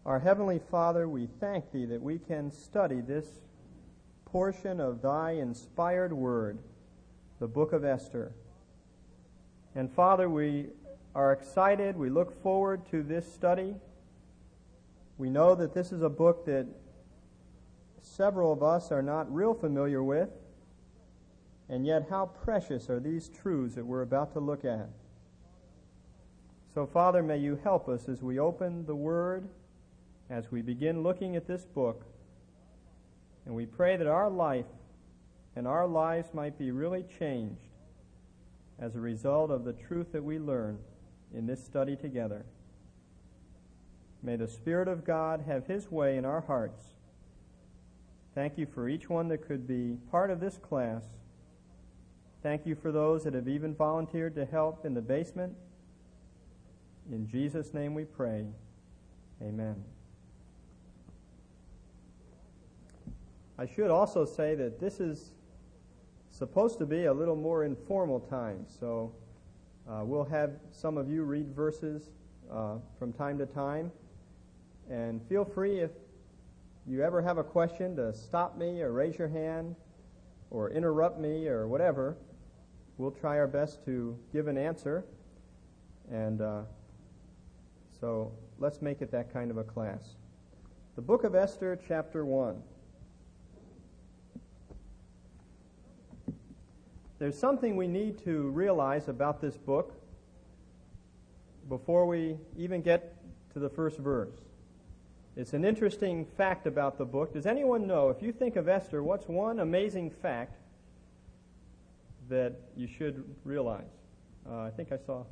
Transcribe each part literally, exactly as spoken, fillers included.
Our Heavenly Father, we thank Thee that we can study this portion of Thy inspired Word, the Book of Esther. And Father, we are excited. We look forward to this study. We know that this is a book that several of us are not real familiar with, and yet how precious are these truths that we're about to look at. So, Father, may You help us as we open the Word, as we begin looking at this book, and we pray that our life and our lives might be really changed as a result of the truth that we learn in this study together. May the Spirit of God have His way in our hearts. Thank You for each one that could be part of this class. Thank You for those that have even volunteered to help in the basement. In Jesus' name we pray. Amen. I should also say that this is supposed to be a little more informal time, so uh, we'll have some of you read verses uh, from time to time, and feel free if you ever have a question to stop me or raise your hand or interrupt me or whatever. We'll try our best to give an answer, and uh, so let's make it that kind of a class. The Book of Esther, chapter one. There's something we need to realize about this book before we even get to the first verse. It's an interesting fact about the book. Does anyone know, if you think of Esther, what's one amazing fact that you should realize? Uh, I think I saw.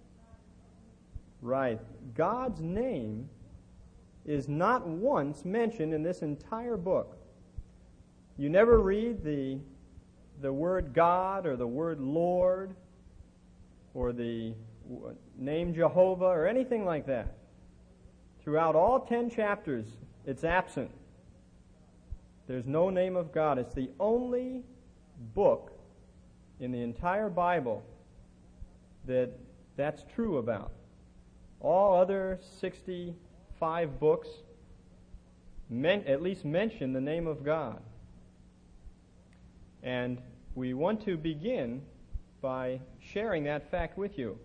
Right. God's name is not once mentioned in this entire book. You never read the the word God or the word Lord or the name Jehovah or anything like that. Throughout all ten chapters, it's absent. There's no name of God. It's the only book in the entire Bible that that's true about. All other sixty-five books men, at least mention the name of God. And we want to begin by sharing that fact with you.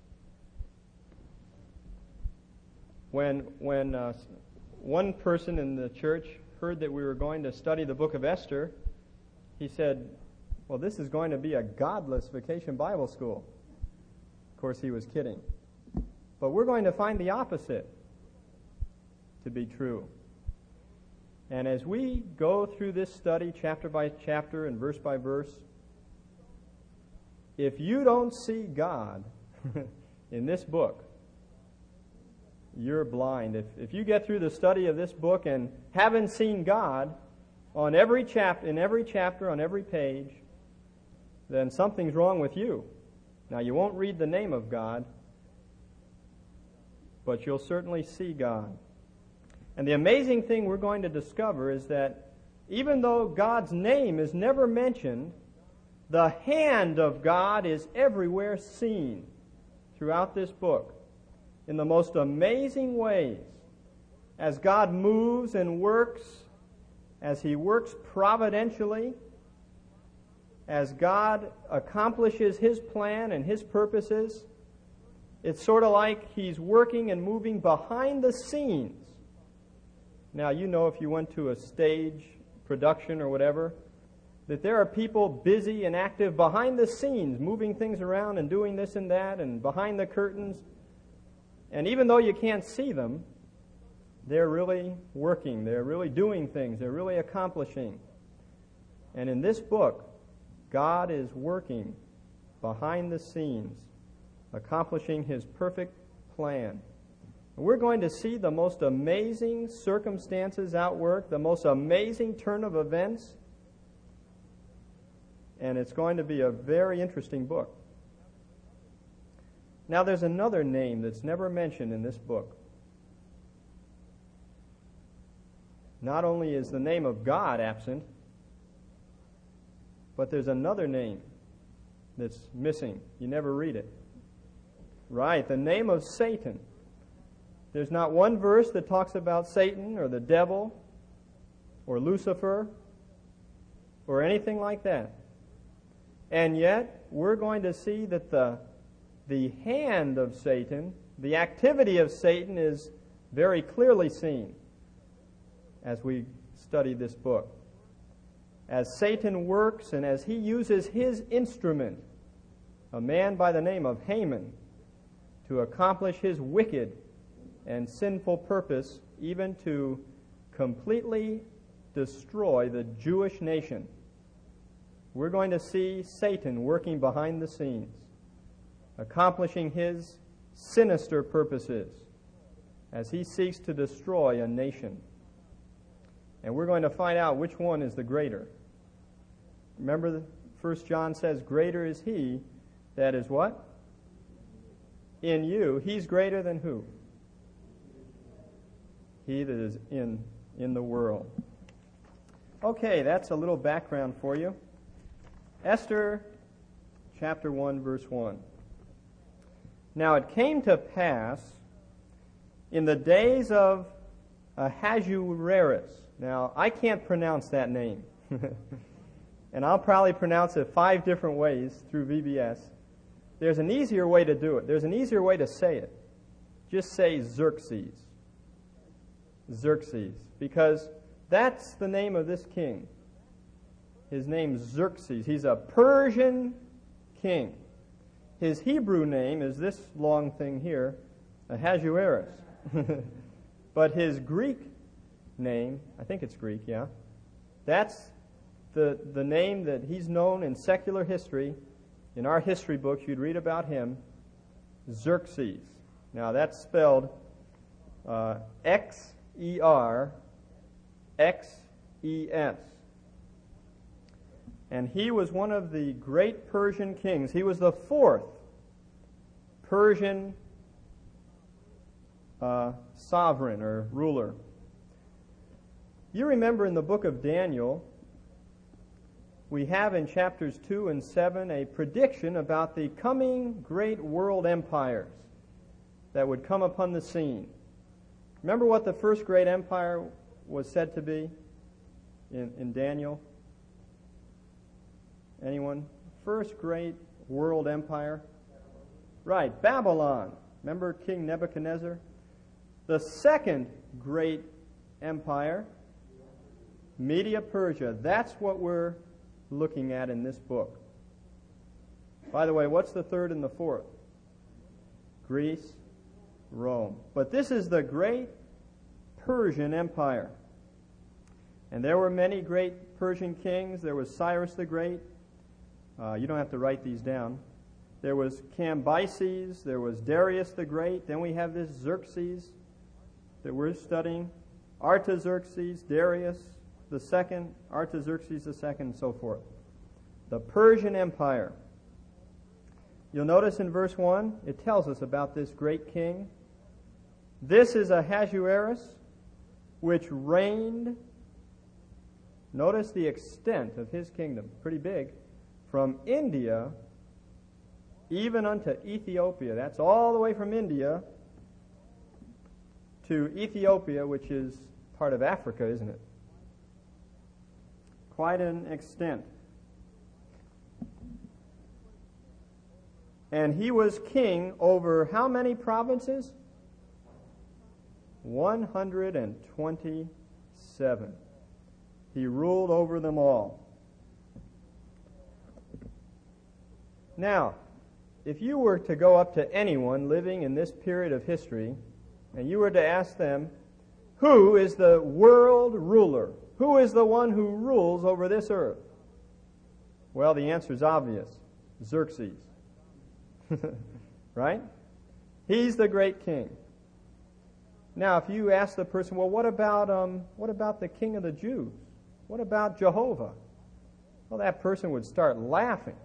When when uh, one person in the church heard that we were going to study the book of Esther, he said, well, this is going to be a godless vacation Bible school. Of course, he was kidding. But we're going to find the opposite to be true. And as we go through this study chapter by chapter and verse by verse, if you don't see God in this book, you're blind. If if you get through the study of this book and haven't seen God on every chap in every chapter, on every page, then something's wrong with you. Now, you won't read the name of God, but you'll certainly see God. And the amazing thing we're going to discover is that even though God's name is never mentioned, the hand of God is everywhere seen throughout this book in the most amazing ways. As God moves and works, as He works providentially, as God accomplishes His plan and His purposes, it's sort of like He's working and moving behind the scenes. Now, you know, if you went to a stage production or whatever, that there are people busy and active behind the scenes, moving things around and doing this and that and behind the curtains. And even though you can't see them, they're really working. They're really doing things. They're really accomplishing. And in this book, God is working behind the scenes, accomplishing His perfect plan. We're going to see the most amazing circumstances at work, the most amazing turn of events, and it's going to be a very interesting book. Now, there's another name that's never mentioned in this book. Not only is the name of God absent, but there's another name that's missing. You never read it. Right, the name of Satan. There's not one verse that talks about Satan or the devil or Lucifer or anything like that. And yet, we're going to see that the, the hand of Satan, the activity of Satan, is very clearly seen as we study this book. As Satan works and as he uses his instrument, a man by the name of Haman, to accomplish his wicked and sinful purpose, even to completely destroy the Jewish nation. We're going to see Satan working behind the scenes, accomplishing his sinister purposes as he seeks to destroy a nation. And we're going to find out which one is the greater. Remember, First John says, greater is he that is what? In you. He's greater than who? He that is in, in the world. Okay, that's a little background for you. Esther chapter one, verse one. Now it came to pass in the days of Ahasuerus. Now, I can't pronounce that name. And I'll probably pronounce it five different ways through V B S. There's an easier way to do it. There's an easier way to say it. Just say Xerxes. Xerxes. Because that's the name of this king. His name's Xerxes. He's a Persian king. His Hebrew name is this long thing here, Ahasuerus. But his Greek name, I think it's Greek, yeah, that's the, the name that he's known in secular history. In our history books, you'd read about him, Xerxes. Now, that's spelled uh, X E R X E S. And he was one of the great Persian kings. He was the fourth Persian uh, sovereign or ruler. You remember in the book of Daniel, we have in chapters two and seven a prediction about the coming great world empires that would come upon the scene. Remember what the first great empire was said to be in, in Daniel? Anyone? First great world empire? Right, Babylon. Remember King Nebuchadnezzar? The second great empire, Media-Persia. That's what we're looking at in this book. By the way, what's the third and the fourth? Greece, Rome. But this is the great Persian Empire. And there were many great Persian kings. There was Cyrus the Great. Uh, you don't have to write these down. There was Cambyses. There was Darius the Great. Then we have this Xerxes that we're studying. Artaxerxes, Darius the second, Artaxerxes the second, and so forth. The Persian Empire. You'll notice in verse one, it tells us about this great king. This is Ahasuerus, which reigned, notice the extent of his kingdom, pretty big, from India even unto Ethiopia. That's all the way from India to Ethiopia, which is part of Africa, isn't it? Quite an extent. And he was king over how many provinces? one hundred twenty-seven. He ruled over them all. Now, if you were to go up to anyone living in this period of history, and you were to ask them, who is the world ruler? Who is the one who rules over this earth? Well, the answer is obvious. Xerxes. Right? He's the great king. Now, if you ask the person, well, what about um, what about the king of the Jews? What about Jehovah? Well, that person would start laughing.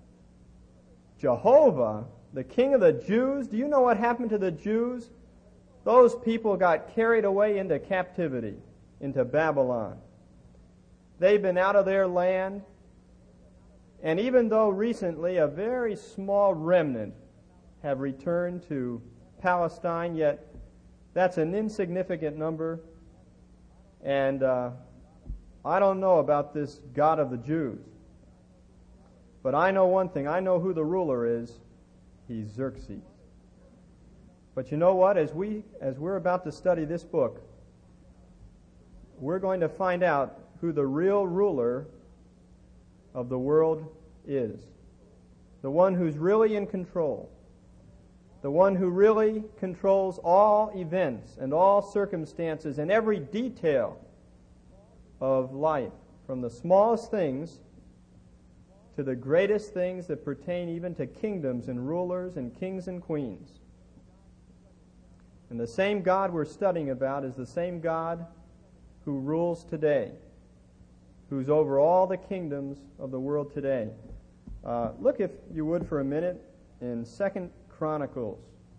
Jehovah, the king of the Jews? Do you know what happened to the Jews? Those people got carried away into captivity, into Babylon. They've been out of their land, and even though recently a very small remnant have returned to Palestine, yet That's an insignificant number. And uh, I don't know about this God of the Jews. But I know one thing. I know who the ruler is. He's Xerxes. But you know what? As, we, as we're about to study this book, we're going to find out who the real ruler of the world is. The one who's really in control. The one who really controls all events and all circumstances and every detail of life, from the smallest things to the greatest things that pertain even to kingdoms and rulers and kings and queens. And the same God we're studying about is the same God who rules today, who's over all the kingdoms of the world today. Uh, look, if you would, for a minute in Second Chronicles.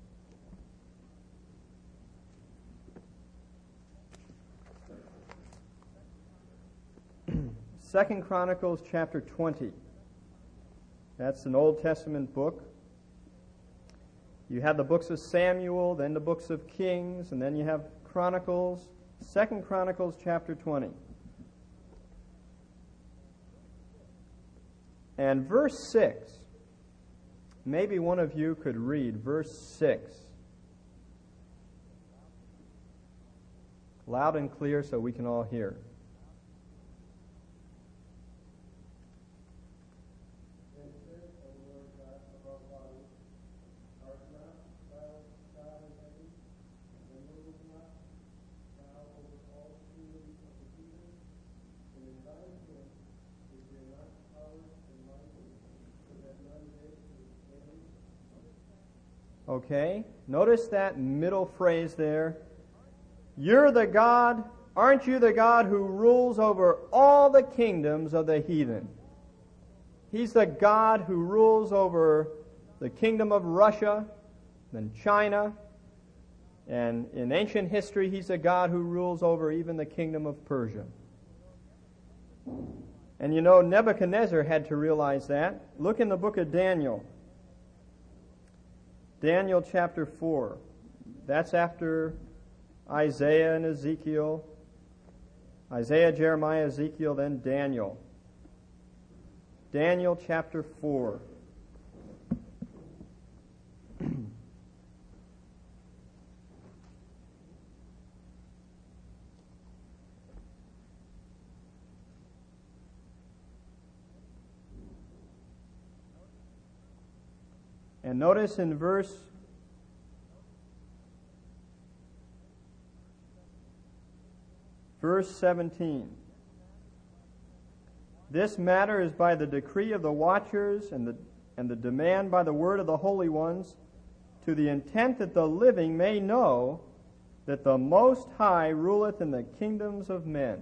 Second Chronicles chapter twenty. That's an Old Testament book. You have the books of Samuel, then the books of Kings, and then you have Chronicles. Second Chronicles chapter twenty. And verse six. Maybe one of you could read verse six. Loud and clear so we can all hear. Okay, notice that middle phrase there. You're the God, aren't you the God who rules over all the kingdoms of the heathen? He's the God who rules over the kingdom of Russia, then China, and in ancient history, He's the God who rules over even the kingdom of Persia. And you know, Nebuchadnezzar had to realize that. Look in the book of Daniel. Daniel chapter four. That's after Isaiah and Ezekiel. Isaiah, Jeremiah, Ezekiel, then Daniel. Daniel chapter four. And notice in verse verse seventeen. This matter is by the decree of the watchers and the and the demand by the word of the holy ones, to the intent that the living may know that the Most High ruleth in the kingdoms of men.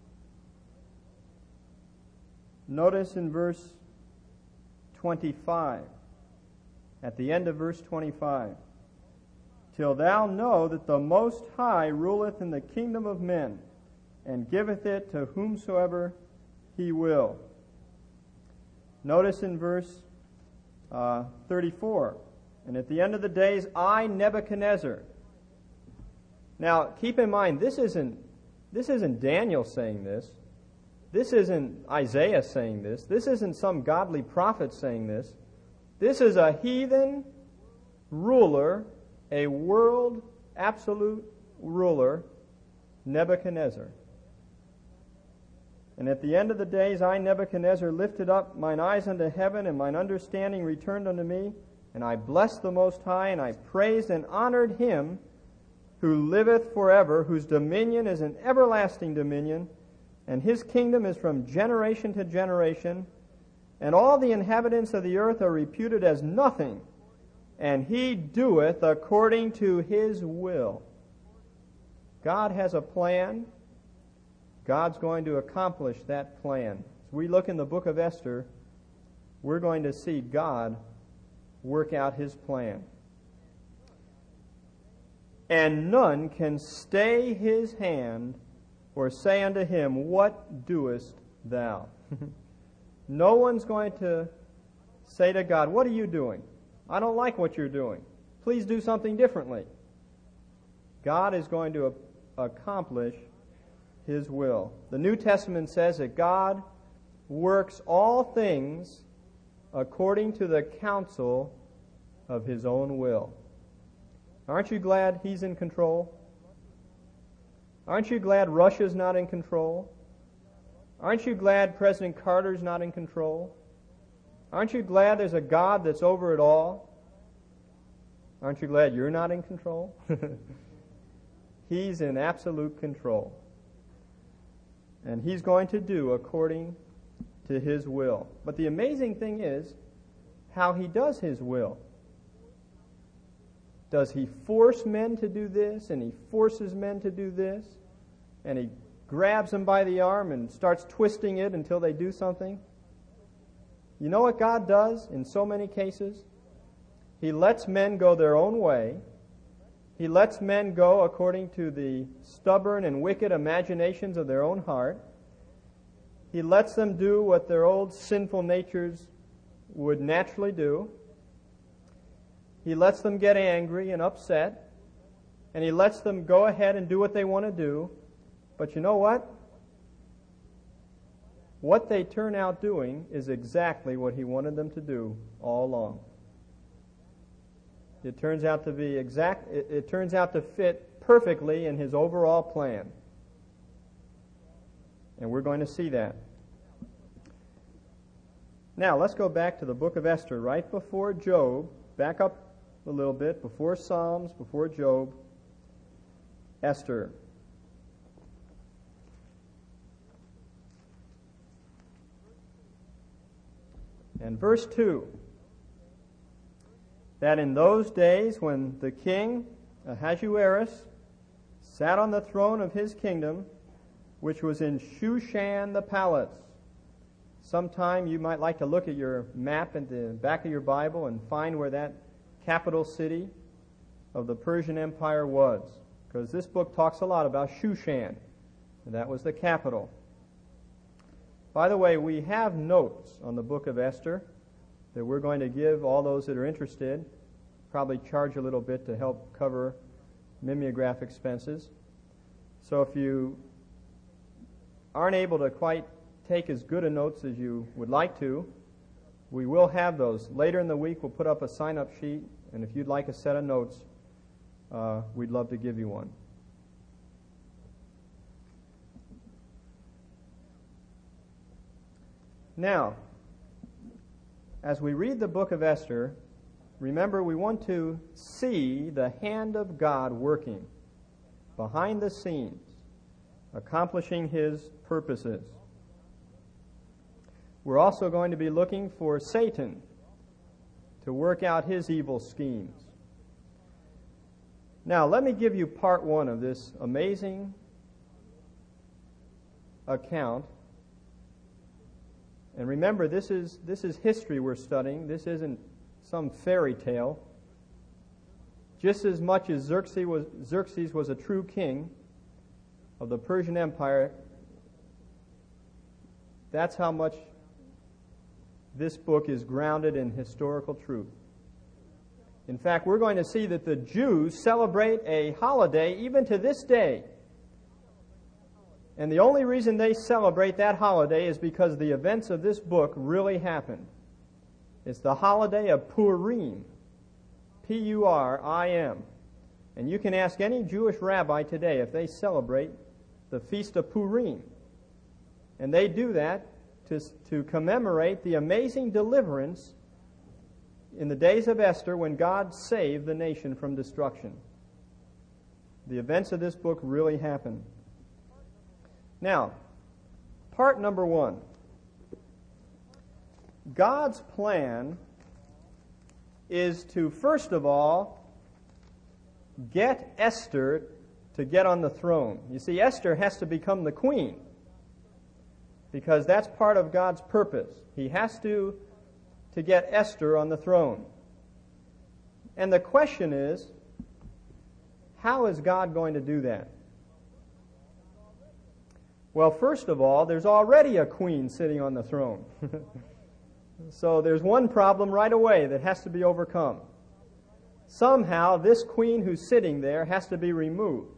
Notice in verse twenty-five. At the end of verse twenty-five, till thou know that the Most High ruleth in the kingdom of men, and giveth it to whomsoever He will. Notice in verse uh, thirty-four, and at the end of the days, I, Nebuchadnezzar. Now, keep in mind, this isn't this isn't Daniel saying this. This isn't Isaiah saying this. This isn't some godly prophet saying this. This is a heathen ruler, a world absolute ruler, Nebuchadnezzar. And at the end of the days, I, Nebuchadnezzar, lifted up mine eyes unto heaven, and mine understanding returned unto me, and I blessed the Most High, and I praised and honored Him who liveth forever, whose dominion is an everlasting dominion, and His kingdom is from generation to generation. And all the inhabitants of the earth are reputed as nothing, and He doeth according to His will. God has a plan. God's going to accomplish that plan. As we look in the book of Esther, we're going to see God work out His plan. And none can stay His hand or say unto Him, what doest thou? No one's going to say to God, what are you doing? I don't like what you're doing. Please do something differently. God is going to accomplish His will. The New Testament says that God works all things according to the counsel of His own will. Aren't you glad He's in control? Aren't you glad Russia's not in control? Aren't you glad President Carter's not in control? Aren't you glad there's a God that's over it all? Aren't you glad you're not in control? He's in absolute control. And He's going to do according to His will. But the amazing thing is how He does His will. Does He force men to do this, and He forces men to do this, and He grabs them by the arm and starts twisting it until they do something? You know what God does in so many cases? He lets men go their own way. He lets men go according to the stubborn and wicked imaginations of their own heart. He lets them do what their old sinful natures would naturally do. He lets them get angry and upset, and He lets them go ahead and do what they want to do. But you know what? What they turn out doing is exactly what He wanted them to do all along. It turns out to be exact. It, it turns out to fit perfectly in His overall plan. And we're going to see that. Now, let's go back to the book of Esther, right before Job. Back up a little bit, before Psalms, before Job. Esther. And verse two. That in those days when the king Ahasuerus sat on the throne of his kingdom, which was in Shushan the palace. Sometime you might like to look at your map in the back of your Bible and find where that capital city of the Persian Empire was. Because this book talks a lot about Shushan, and that was the capital. By the way, we have notes on the book of Esther that we're going to give all those that are interested. Probably charge a little bit to help cover mimeograph expenses. So if you aren't able to quite take as good a notes as you would like to, we will have those. Later in the week, we'll put up a sign-up sheet, and if you'd like a set of notes, uh, we'd love to give you one. Now, as we read the book of Esther, remember we want to see the hand of God working behind the scenes, accomplishing His purposes. We're also going to be looking for Satan to work out his evil schemes. Now, let me give you part one of this amazing account. And remember, this is this is history we're studying. This isn't some fairy tale. Just as much as Xerxes was, Xerxes was a true king of the Persian Empire, that's how much this book is grounded in historical truth. In fact, we're going to see that the Jews celebrate a holiday even to this day. And the only reason they celebrate that holiday is because the events of this book really happened. It's the holiday of Purim. P U R I M. And you can ask any Jewish rabbi today if they celebrate the Feast of Purim. And they do that to, to commemorate the amazing deliverance in the days of Esther when God saved the nation from destruction. The events of this book really happened. Now, part number one. God's plan is to, first of all, get Esther to get on the throne. You see, Esther has to become the queen because that's part of God's purpose. He has to, to get Esther on the throne. And the question is, how is God going to do that? Well, first of all, there's already a queen sitting on the throne. So there's one problem right away that has to be overcome. somehow this queen who's sitting there has to be removed.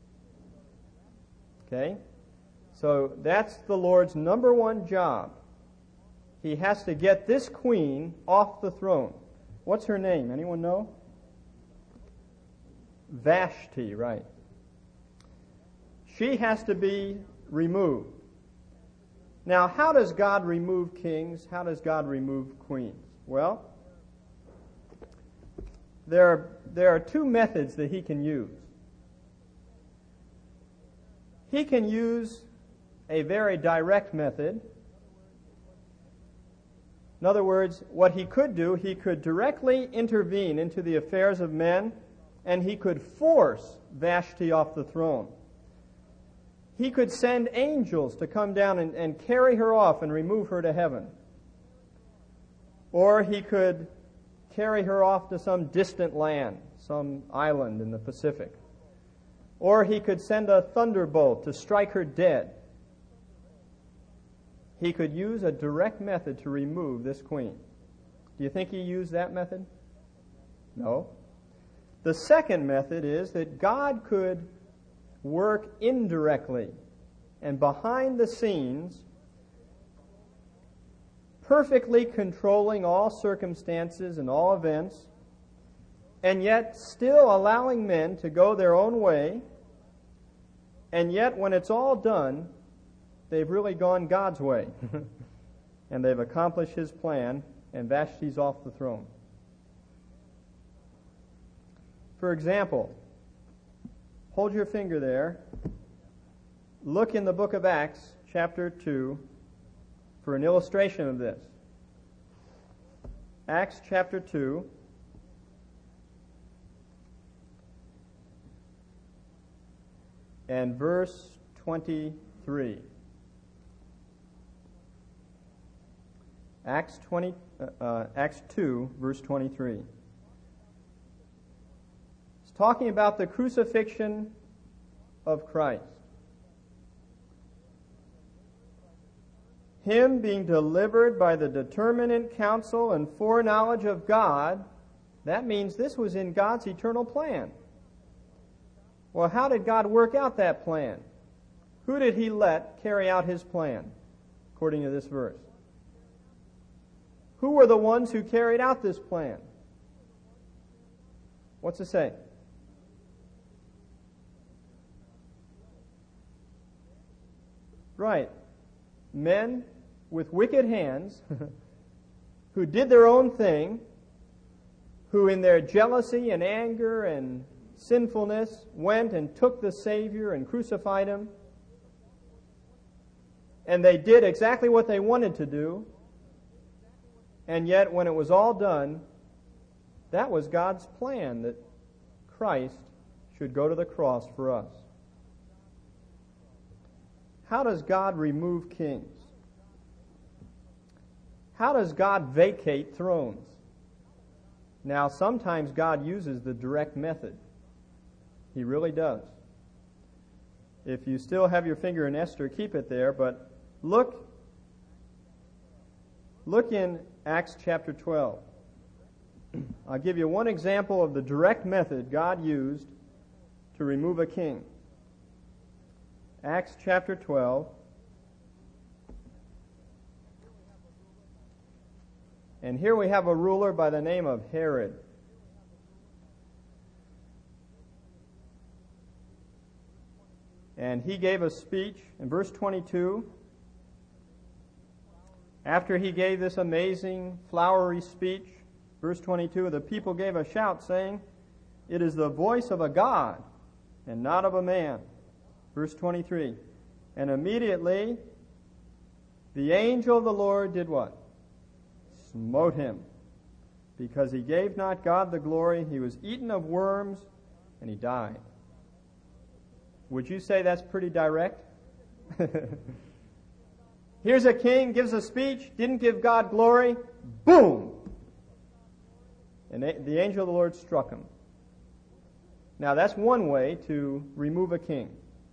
Okay? So that's the Lord's number one job. He has to get this queen off the throne. What's her name? Anyone know? Vashti, right. She has to be removed. Now, how does God remove kings? How does God remove queens? Well, there are, there are two methods that He can use. He can use a very direct method. In other words, what He could do, He could directly intervene into the affairs of men, and He could force Vashti off the throne. He could send angels to come down and, and carry her off and remove her to heaven. Or He could carry her off to some distant land, some island in the Pacific. Or He could send a thunderbolt to strike her dead. He could use a direct method to remove this queen. Do you think He used that method? No. The second method is that God could work indirectly and behind the scenes, perfectly controlling all circumstances and all events, and yet still allowing men to go their own way, and yet when it's all done, they've really gone God's way. And they've accomplished His plan, and Vashti's off the throne. For example, hold your finger there. Look in the book of Acts, chapter two, for an illustration of this. Acts chapter two. And verse twenty-three. Acts twenty, uh, uh, Acts two, verse twenty-three. It's talking about the crucifixion of Christ. Him being delivered by the determinate counsel and foreknowledge of God. That means this was in God's eternal plan. Well, how did God work out that plan? Who did He let carry out His plan, according to this verse? Who were the ones who carried out this plan? What's it say? Right. Men with wicked hands who did their own thing, who in their jealousy and anger and sinfulness went and took the Savior and crucified Him. And they did exactly what they wanted to do. And yet, when it was all done, that was God's plan, that Christ should go to the cross for us. How does God remove kings? How does God vacate thrones? Now, sometimes God uses the direct method. He really does. If you still have your finger in Esther, keep it there, but look, look in Acts chapter twelve. I'll give you one example of the direct method God used to remove a king. Acts chapter twelve. And here we have a ruler by the name of Herod. And he gave a speech in verse twenty-two. After he gave this amazing, flowery speech, verse twenty-two, the people gave a shout saying, "It is the voice of a God and not of a man." Verse twenty-three, and immediately the angel of the Lord did what? Smote him. Because he gave not God the glory, he was eaten of worms, and he died. Would you say that's pretty direct? Here's a king, gives a speech, didn't give God glory, boom! And the angel of the Lord struck him. Now that's one way to remove a king.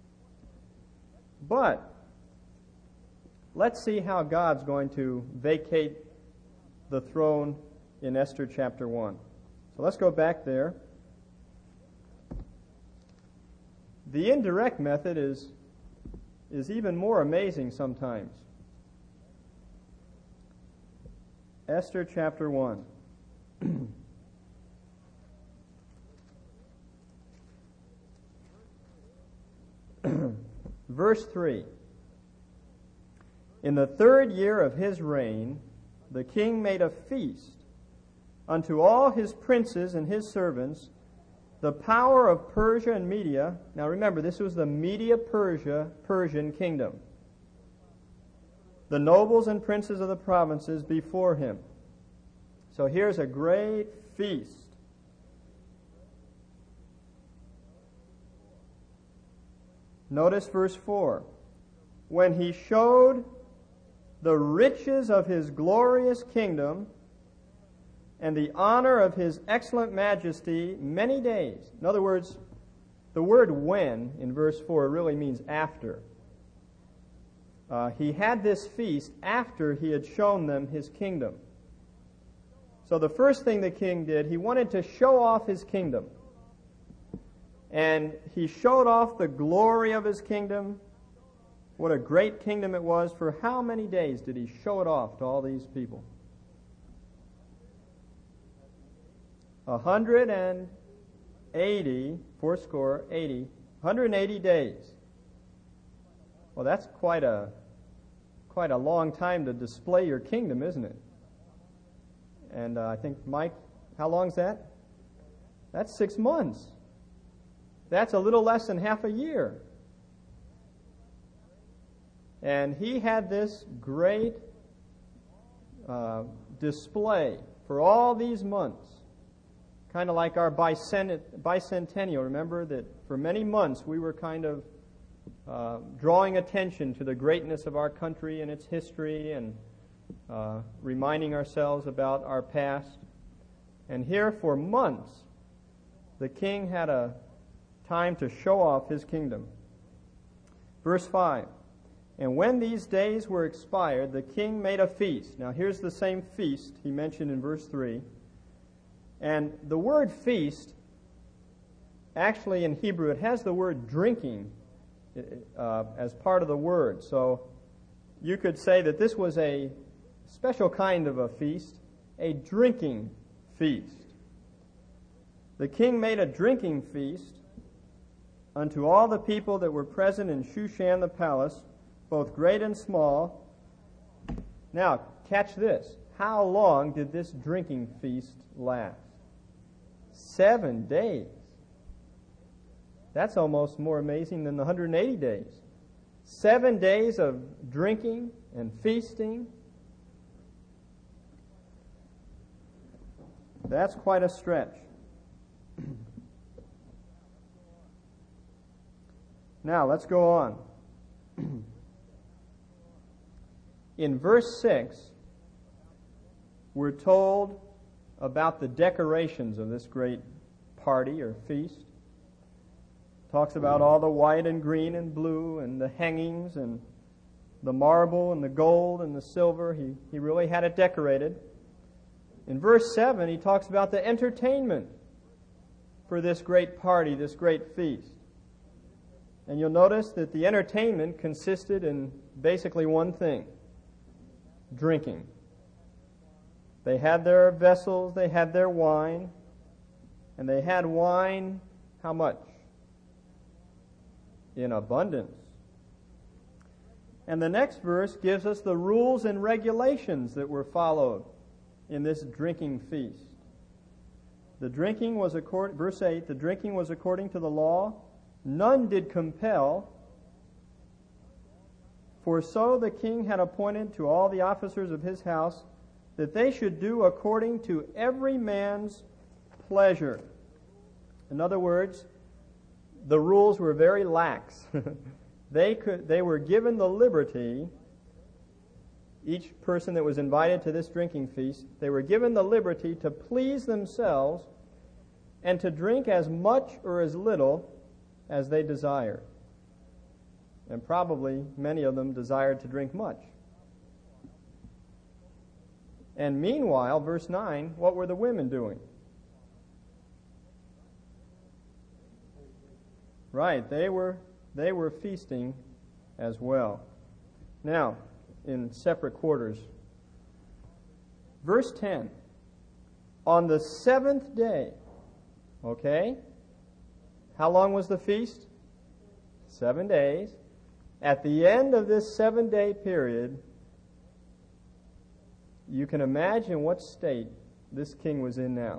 But let's see how God's going to vacate the throne in Esther chapter one. So let's go back there. The indirect method is, is even more amazing sometimes. Esther chapter one. Verse three. In the third year of his reign, the king made a feast unto all his princes and his servants, the power of Persia and Media. Now remember, this was the Media-Persia, Persian kingdom. The nobles and princes of the provinces before him. So here's a great feast. Notice verse four. When he showed the riches of his glorious kingdom and the honor of his excellent majesty many days. In other words, the word when in verse four really means after. Uh, he had this feast after he had shown them his kingdom. So the first thing the king did, he wanted to show off his kingdom. And he showed off the glory of his kingdom. What a great kingdom it was. For how many days did he show it off to all these people? A hundred and eighty, fourscore, eighty, one hundred and eighty days. Well, that's quite a quite a long time to display your kingdom, isn't it? And uh, I think, Mike, how long is that? That's six months. That's a little less than half a year. And he had this great uh, display for all these months. Kind of like our bicent- bicentennial. Remember that for many months we were kind of uh, drawing attention to the greatness of our country and its history and uh, reminding ourselves about our past. And here for months the king had a time to show off his kingdom. Verse five. And when these days were expired, the king made a feast. Now here's the same feast he mentioned in verse three. And the word feast, actually in Hebrew, it has the word drinking uh, as part of the word. So you could say that this was a special kind of a feast, a drinking feast. The king made a drinking feast unto all the people that were present in Shushan the palace, both great and small. Now, catch this. How long did this drinking feast last? Seven days. That's almost more amazing than the one hundred eighty days. Seven days of drinking and feasting. That's quite a stretch. Now, let's go on. In verse six, we're told about the decorations of this great party or feast. Talks about all the white and green and blue and the hangings and the marble and the gold and the silver. He, he really had it decorated. In verse seven, he talks about the entertainment for this great party, this great feast. And you'll notice that the entertainment consisted in basically one thing: drinking. They had their vessels, they had their wine, and they had wine, how much? In abundance. And the next verse gives us the rules and regulations that were followed in this drinking feast. The drinking was, accord- verse eight, the drinking was according to the law. None did compel, for so the king had appointed to all the officers of his house that they should do according to every man's pleasure. In other words, the rules were very lax. they could, they were given the liberty, each person that was invited to this drinking feast, they were given the liberty to please themselves and to drink as much or as little as they desired. And probably many of them desired to drink much. And meanwhile, verse nine, what were the women doing? Right, they were they were feasting as well. Now, in separate quarters. Verse ten. On the seventh day, okay? How long was the feast? Seven days. At the end of this seven-day period, you can imagine what state this king was in now.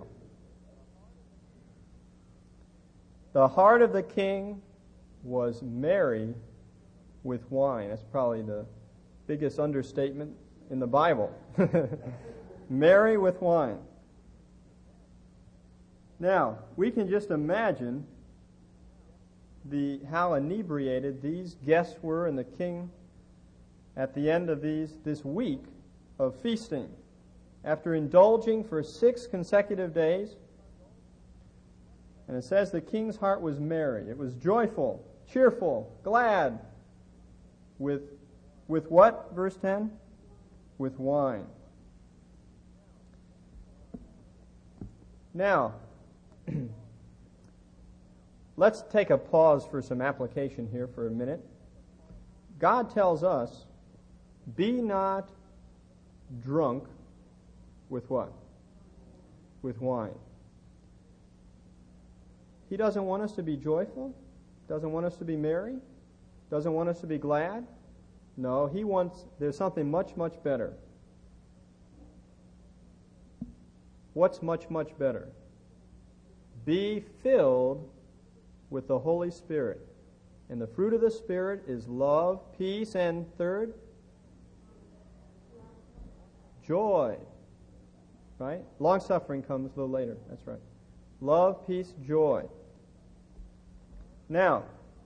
The heart of the king was merry with wine. That's probably the biggest understatement in the Bible. Merry with wine. Now, we can just imagine the how inebriated these guests were and the king at the end of these this week of feasting. After indulging for six consecutive days, and it says the king's heart was merry. It was joyful, cheerful, glad. With, with what, verse ten? With wine. Now, let's take a pause for some application here for a minute. God tells us, be not drunk with what? With wine. He doesn't want us to be joyful, doesn't want us to be merry, doesn't want us to be glad. No, he wants, there's something much, much better. What's much, much better? Be filled with the Holy Spirit. And the fruit of the Spirit is love, peace, and third, joy. Right? Long-suffering comes a little later. That's right. Love, peace, joy. Now,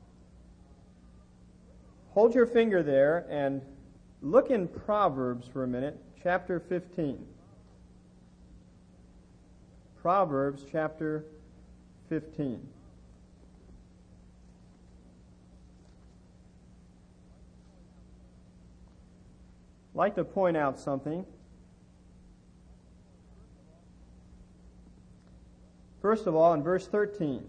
hold your finger there and look in Proverbs for a minute, chapter fifteen. Proverbs chapter fifteen. I'd like to point out something. First of all, in verse thirteen.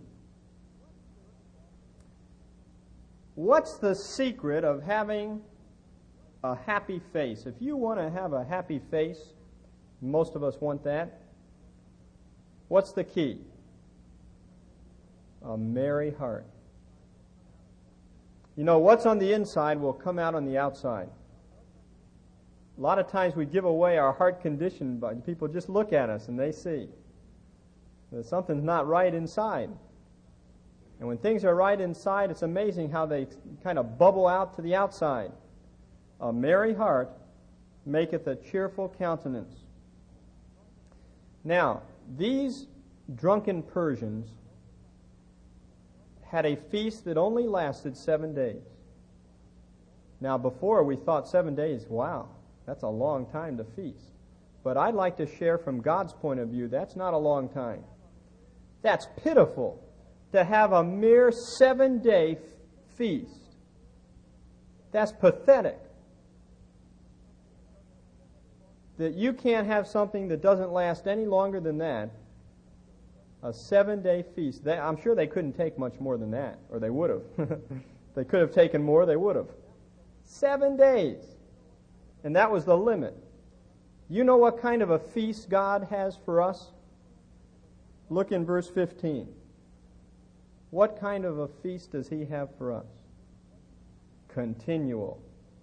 What's the secret of having a happy face? If you want to have a happy face, most of us want that. What's the key? A merry heart. You know, what's on the inside will come out on the outside. A lot of times we give away our heart condition, but people just look at us and they see that something's not right inside. And when things are right inside, it's amazing how they kind of bubble out to the outside. A merry heart maketh a cheerful countenance. Now, these drunken Persians had a feast that only lasted seven days. Now, before we thought seven days, wow, that's a long time to feast. But I'd like to share from God's point of view, that's not a long time. That's pitiful to have a mere seven-day f- feast. That's pathetic. That you can't have something that doesn't last any longer than that. A seven-day feast. They, I'm sure they couldn't take much more than that, or they would have. They could have taken more, they would have. Seven days. And that was the limit. You know what kind of a feast God has for us? Look in verse fifteen. What kind of a feast does He have for us? Continual.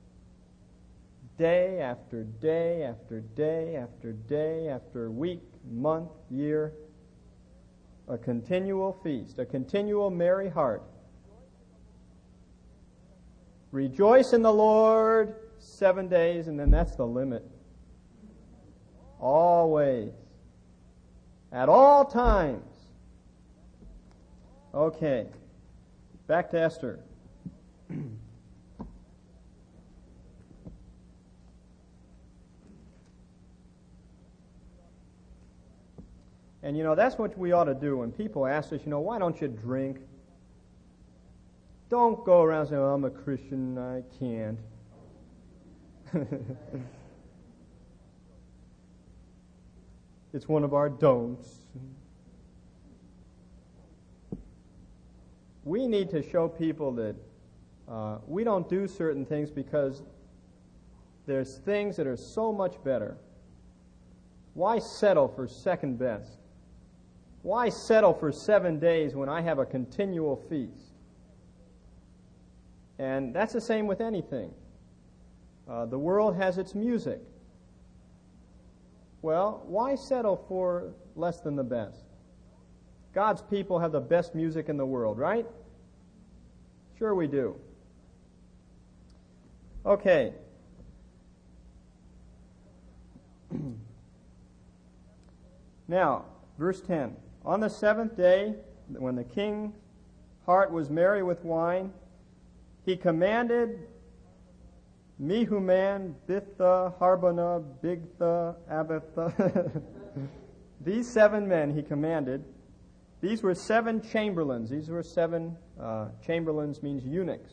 Day after day after day after day after week, month, year. A continual feast, a continual merry heart. Rejoice in the Lord seven days, and then that's the limit. Always. At all times. Okay. Back to Esther. And you know, that's what we ought to do when people ask us, you know, why don't you drink? Don't go around saying, oh, I'm a Christian, I can't. It's one of our don'ts. we need to show people that uh, we don't do certain things because there's things that are so much better. Why settle for second best? Why settle for seven days when I have a continual feast? And that's the same with anything. Uh, the world has its music. Well, why settle for less than the best? God's people have the best music in the world, right? Sure we do. Okay. Now, verse ten. On the seventh day, when the king's heart was merry with wine, he commanded Mehuman, Bitha, Harbona, Bigtha, Abitha. These seven men he commanded. These were seven chamberlains. These were seven, uh, chamberlains means eunuchs.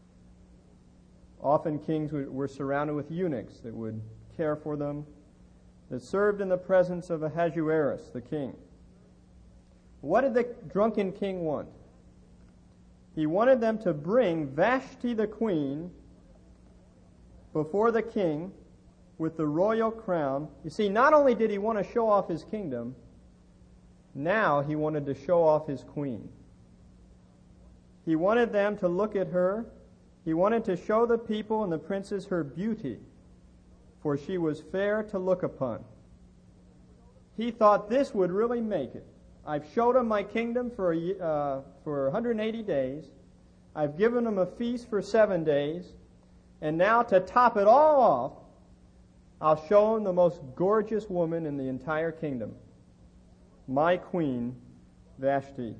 Often kings would, were surrounded with eunuchs that would care for them, that served in the presence of Ahasuerus, the king. What did the drunken king want? He wanted them to bring Vashti the queen before the king with the royal crown. You see, not only did he want to show off his kingdom, now he wanted to show off his queen. He wanted them to look at her. He wanted to show the people and the princes her beauty, for she was fair to look upon. He thought this would really make it. I've showed them my kingdom for a, uh, for one hundred eighty days. I've given them a feast for seven days. And now, to top it all off, I'll show them the most gorgeous woman in the entire kingdom, my queen, Vashti.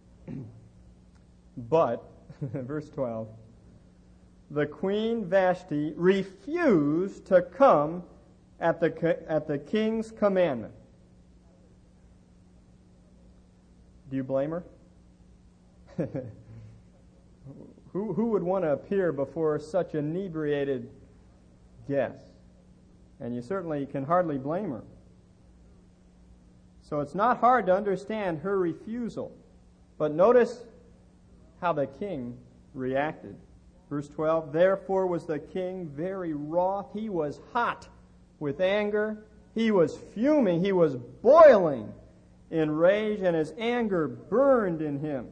But, verse twelve, the queen Vashti refused to come at the, at the king's commandment. Do you blame her? Who, who would want to appear before such inebriated guests? And you certainly can hardly blame her. So it's not hard to understand her refusal. But notice how the king reacted. Verse twelve, therefore was the king very wroth. He was hot with anger. He was fuming. He was boiling in rage, and his anger burned in him.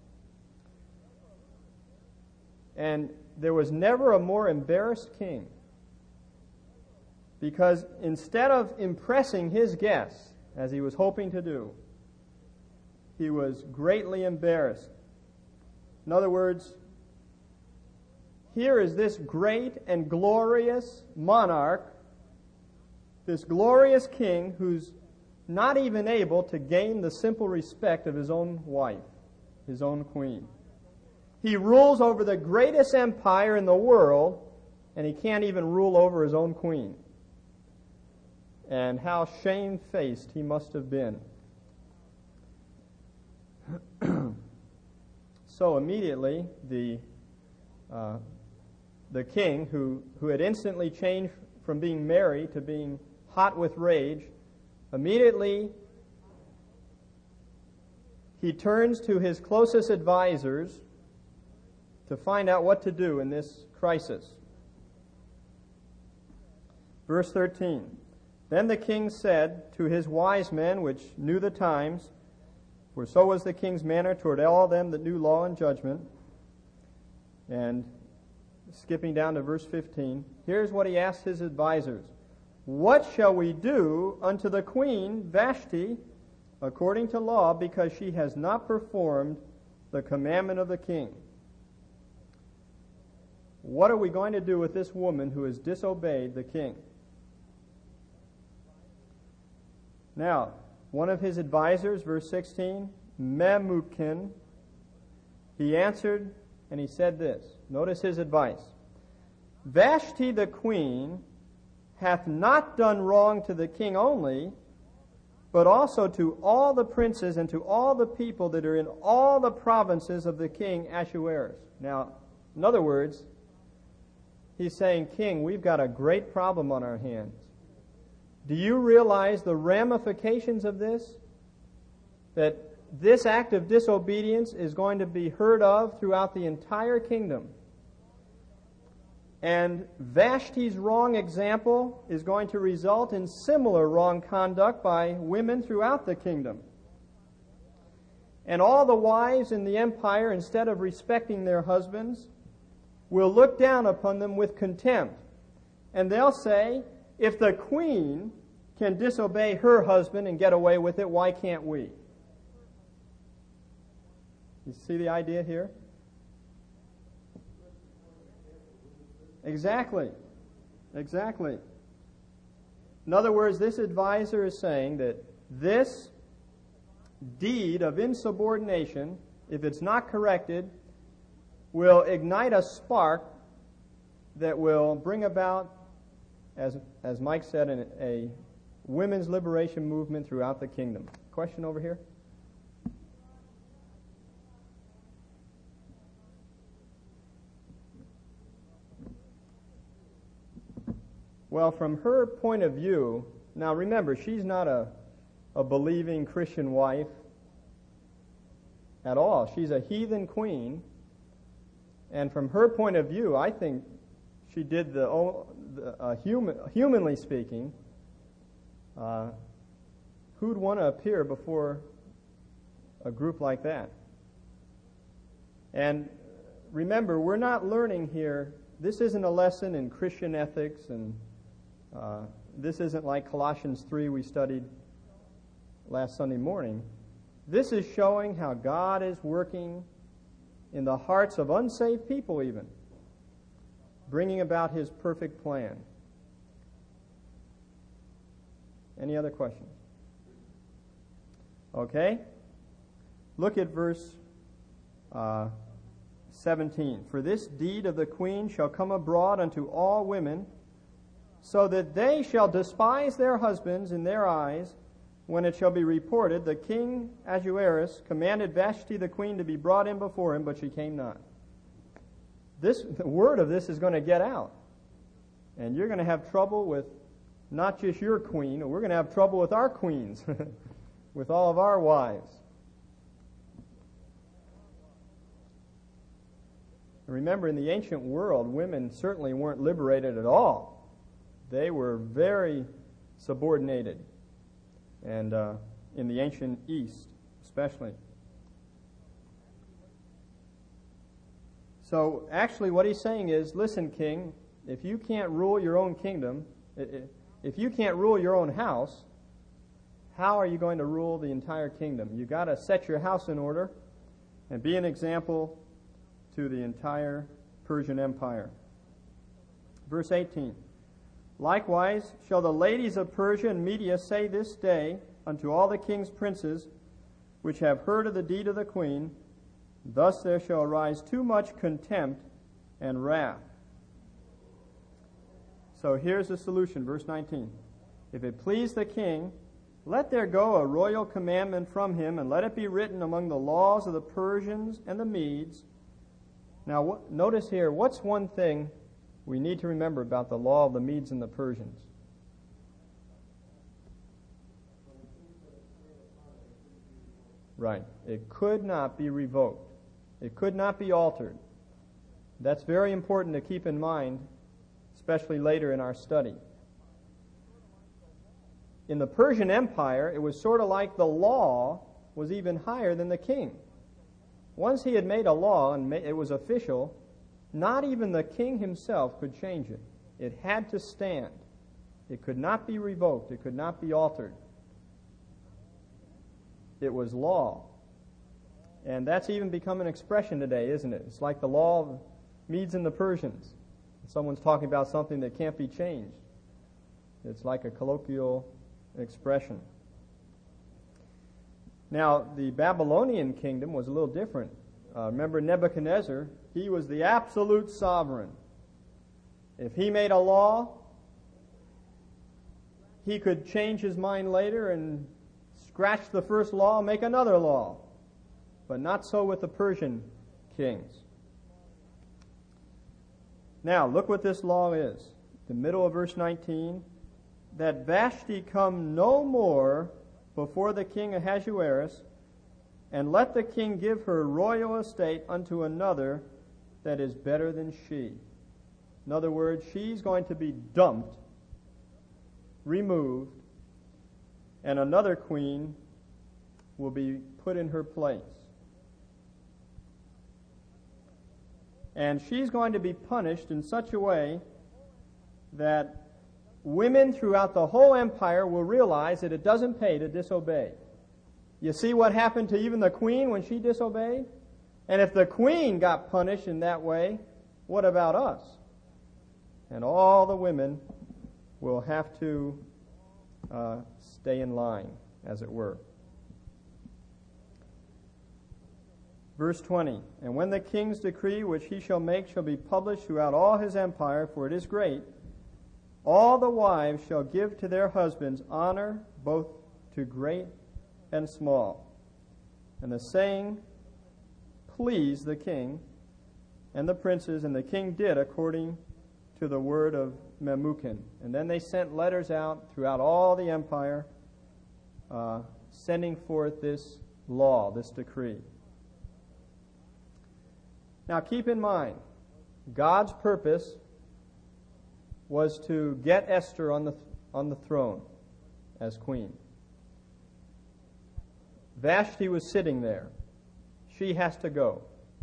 And there was never a more embarrassed king, because instead of impressing his guests, as he was hoping to do, he was greatly embarrassed. In other words, here is this great and glorious monarch, this glorious king who's not even able to gain the simple respect of his own wife, his own queen. He rules over the greatest empire in the world, and he can't even rule over his own queen. And how shamefaced he must have been. So immediately, the uh, the king, who, who had instantly changed from being merry to being hot with rage, immediately he turns to his closest advisors to find out what to do in this crisis. Verse thirteen, then the king said to his wise men, which knew the times, for so was the king's manner toward all them that knew law and judgment. And skipping down to verse fifteen, here's what he asked his advisors. What shall we do unto the queen Vashti according to law, because she has not performed the commandment of the king? What are we going to do with this woman who has disobeyed the king? Now, one of his advisors, verse sixteen, Memucan, he answered and he said this. Notice his advice. Vashti the queen hath not done wrong to the king only, but also to all the princes and to all the people that are in all the provinces of the king Ahasuerus. Now, in other words, he's saying, King, we've got a great problem on our hands. Do you realize the ramifications of this? That this act of disobedience is going to be heard of throughout the entire kingdom. And Vashti's wrong example is going to result in similar wrong conduct by women throughout the kingdom. And all the wives in the empire, instead of respecting their husbands, will look down upon them with contempt. And they'll say, if the queen can disobey her husband and get away with it, why can't we? You see the idea here? Exactly. Exactly. In other words, this advisor is saying that this deed of insubordination, if it's not corrected, will ignite a spark that will bring about, as as Mike said, an, a women's liberation movement throughout the kingdom. Question over here? Well, from her point of view, now remember, she's not a, a believing Christian wife at all. She's a heathen queen. And from her point of view, I think she did the, the uh, human, humanly speaking, uh, who'd want to appear before a group like that? And remember, we're not learning here, this isn't a lesson in Christian ethics, and uh, this isn't like Colossians three we studied last Sunday morning. This is showing how God is working in the hearts of unsaved people even, bringing about His perfect plan. Any other questions? Okay. Look at verse uh, seventeen. For this deed of the queen shall come abroad unto all women, so that they shall despise their husbands in their eyes, when it shall be reported, the king Ahasuerus commanded Vashti the queen to be brought in before him, but she came not. This, the word of this is going to get out. And you're going to have trouble with not just your queen, we're going to have trouble with our queens, with all of our wives. Remember, in the ancient world, women certainly weren't liberated at all. They were very subordinated. And uh, in the ancient East, especially. So, actually, what he's saying is, listen, king, if you can't rule your own kingdom, if you can't rule your own house, how are you going to rule the entire kingdom? You've got to set your house in order and be an example to the entire Persian Empire. Verse eighteen. Likewise shall the ladies of Persia and Media say this day unto all the king's princes which have heard of the deed of the queen, thus there shall arise too much contempt and wrath. So here's the solution, verse nineteen. If it please the king, let there go a royal commandment from him, and let it be written among the laws of the Persians and the Medes. Now, what, notice here, what's one thing we need to remember about the law of the Medes and the Persians? Right. It could not be revoked. It could not be altered. That's very important to keep in mind, especially later in our study. In the Persian Empire, it was sort of like the law was even higher than the king. Once he had made a law and it was official, not even the king himself could change it. It had to stand. It could not be revoked. It could not be altered. It was law. And that's even become an expression today, isn't it? It's like the law of Medes and the Persians. Someone's talking about something that can't be changed. It's like a colloquial expression. Now, the Babylonian kingdom was a little different. Uh, remember Nebuchadnezzar? He was the absolute sovereign. If he made a law, he could change his mind later and scratch the first law and make another law. But not so with the Persian kings. Now, look what this law is. The middle of verse nineteen. That Vashti come no more before the king Ahasuerus, and let the king give her royal estate unto another that is better than she. In other words, she's going to be dumped, removed, and another queen will be put in her place. And she's going to be punished in such a way that women throughout the whole empire will realize that it doesn't pay to disobey. You see what happened to even the queen when she disobeyed? And if the queen got punished in that way, what about us? And all the women will have to uh, stay in line, as it were. Verse twenty, and when the king's decree which he shall make shall be published throughout all his empire, for it is great, all the wives shall give to their husbands honor, both to great and small. And the saying pleased the king and the princes, and the king did according to the word of Memucan. And then they sent letters out throughout all the empire, uh, sending forth this law, this decree. Now keep in mind, God's purpose was to get Esther on the on the throne as queen. Vashti was sitting there. She has to go.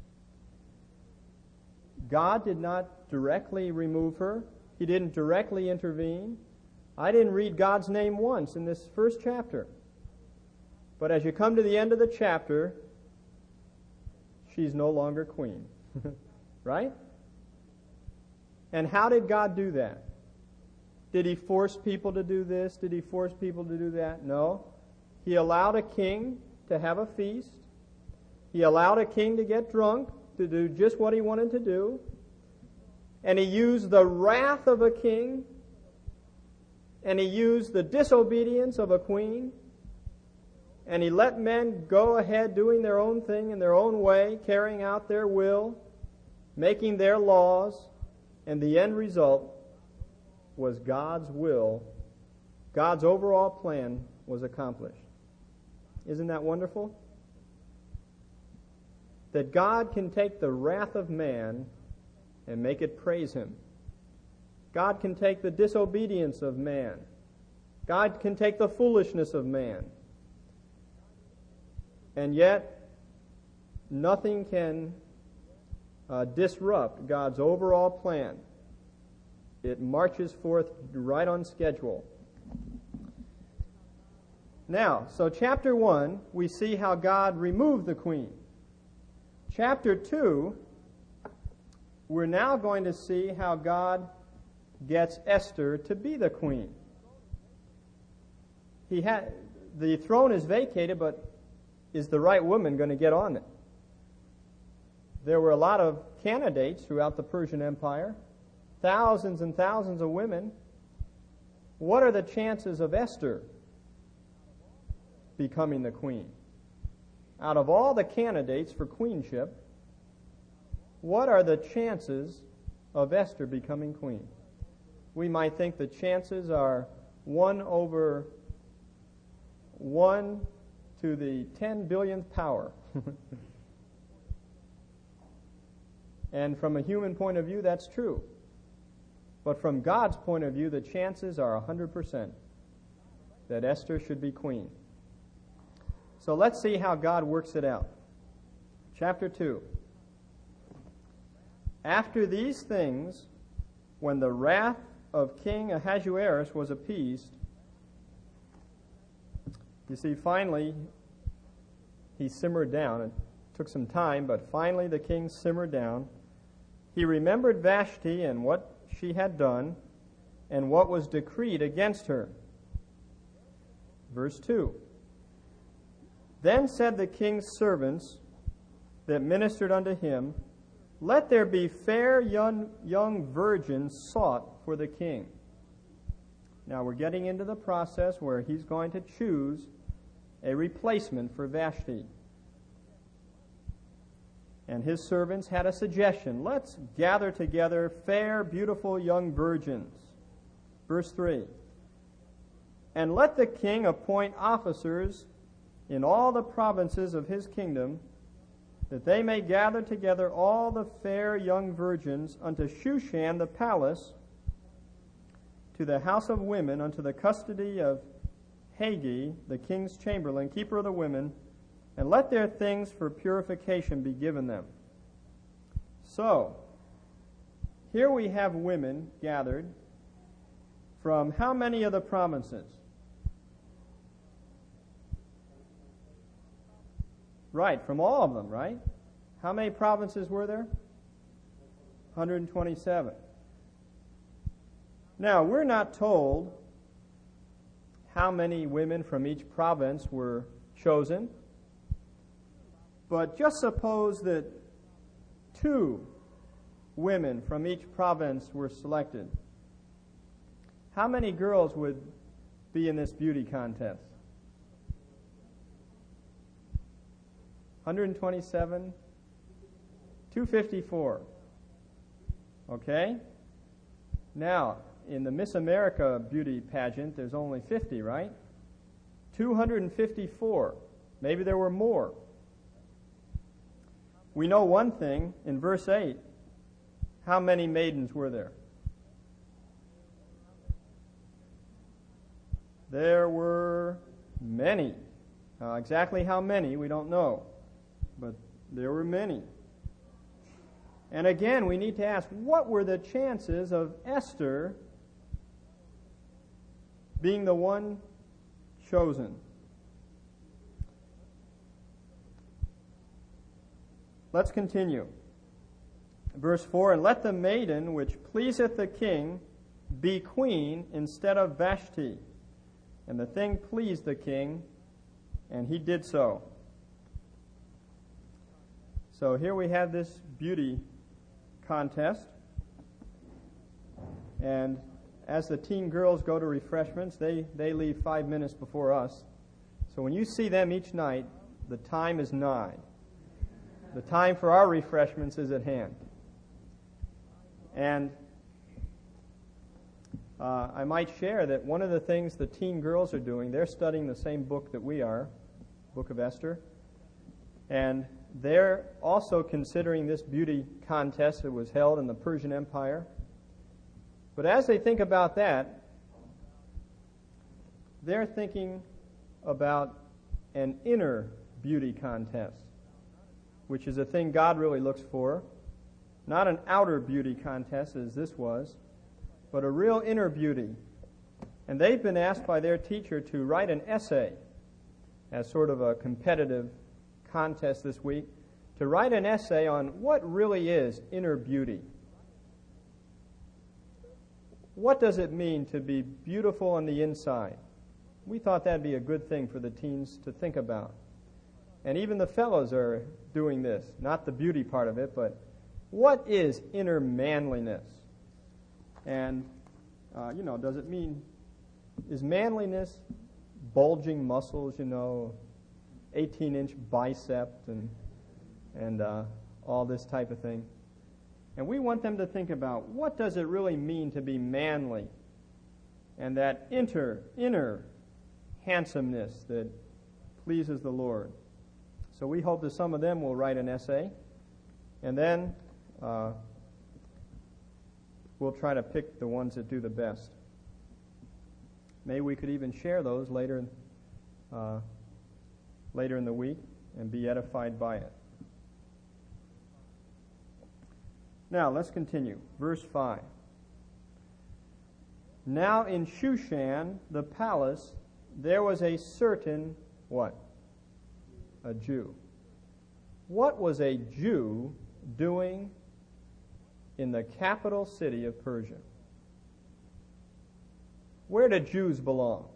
God did not directly remove her. He didn't directly intervene. I didn't read God's name once in this first chapter. But as you come to the end of the chapter, she's no longer queen. Right? And how did God do that? Did he force people to do this? Did he force people to do that? No. He allowed a king to have a feast. He allowed a king to get drunk, to do just what he wanted to do. And he used the wrath of a king, and he used the disobedience of a queen, and he let men go ahead doing their own thing in their own way, carrying out their will, making their laws, and the end result was God's will. God's overall plan was accomplished. Isn't that wonderful? That God can take the wrath of man and make it praise him. God can take the disobedience of man. God can take the foolishness of man. And yet, nothing can uh, disrupt God's overall plan. It marches forth right on schedule. Now, so chapter one, we see how God removed the queen. Chapter two, we're now going to see how God gets Esther to be the queen. He had the throne is vacated, but is the right woman going to get on it? There were a lot of candidates throughout the Persian Empire, thousands and thousands of women. What are the chances of Esther becoming the queen? Out of all the candidates for queenship, what are the chances of Esther becoming queen? We might think the chances are one over one to the ten billionth power. And from a human point of view, that's true. But from God's point of view, the chances are one hundred percent that Esther should be queen. So let's see how God works it out. Chapter two. After these things, when the wrath of King Ahasuerus was appeased, you see, finally, he simmered down. It took some time, but finally the king simmered down. He remembered Vashti and what she had done and what was decreed against her. Verse two. Then said the king's servants that ministered unto him, let there be fair young, young virgins sought for the king. Now we're getting into the process where he's going to choose a replacement for Vashti. And his servants had a suggestion. Let's gather together fair, beautiful young virgins. Verse three. And let the king appoint officers in all the provinces of his kingdom, that they may gather together all the fair young virgins unto Shushan the palace, to the house of women, unto the custody of Hagi, the king's chamberlain, keeper of the women, and let their things for purification be given them. So, here we have women gathered from how many of the provinces? Right, from all of them, right? How many provinces were there? one hundred twenty-seven. Now, we're not told how many women from each province were chosen, but just suppose that two women from each province were selected. How many girls would be in this beauty contest? one hundred twenty-seven, two hundred fifty-four. Okay? Now, in the Miss America beauty pageant, there's only fifty, right? two hundred fifty-four. Maybe there were more. We know one thing in verse eight. How many maidens were there? There were many. Uh, exactly how many, we don't know. But there were many. And again, we need to ask, what were the chances of Esther being the one chosen? Let's continue. Verse four, and let the maiden which pleaseth the king be queen instead of Vashti. And the thing pleased the king, and he did so. So here we have this beauty contest. And as the teen girls go to refreshments, they, they leave five minutes before us. So when you see them each night, the time is nigh. The time for our refreshments is at hand. And uh, I might share that one of the things the teen girls are doing, they're studying the same book that we are, Book of Esther. And they're also considering this beauty contest that was held in the Persian Empire. But as they think about that, they're thinking about an inner beauty contest, which is a thing God really looks for. Not an outer beauty contest as this was, but a real inner beauty. And they've been asked by their teacher to write an essay as sort of a competitive contest this week, to write an essay on what really is inner beauty. What does it mean to be beautiful on the inside? We thought that'd be a good thing for the teens to think about. And even the fellows are doing this, not the beauty part of it, but what is inner manliness? And, uh, you know, does it mean, is manliness bulging muscles, you know, eighteen-inch bicep and and uh, all this type of thing? And we want them to think about, what does it really mean to be manly? And that inner, inner handsomeness that pleases the Lord. So we hope that some of them will write an essay, and then uh, we'll try to pick the ones that do the best. Maybe we could even share those later, uh, later in the week and be edified by it. Now, let's continue. Verse five. Now in Shushan, the palace, there was a certain, what? A Jew. What was a Jew doing in the capital city of Persia? Where do Jews belong?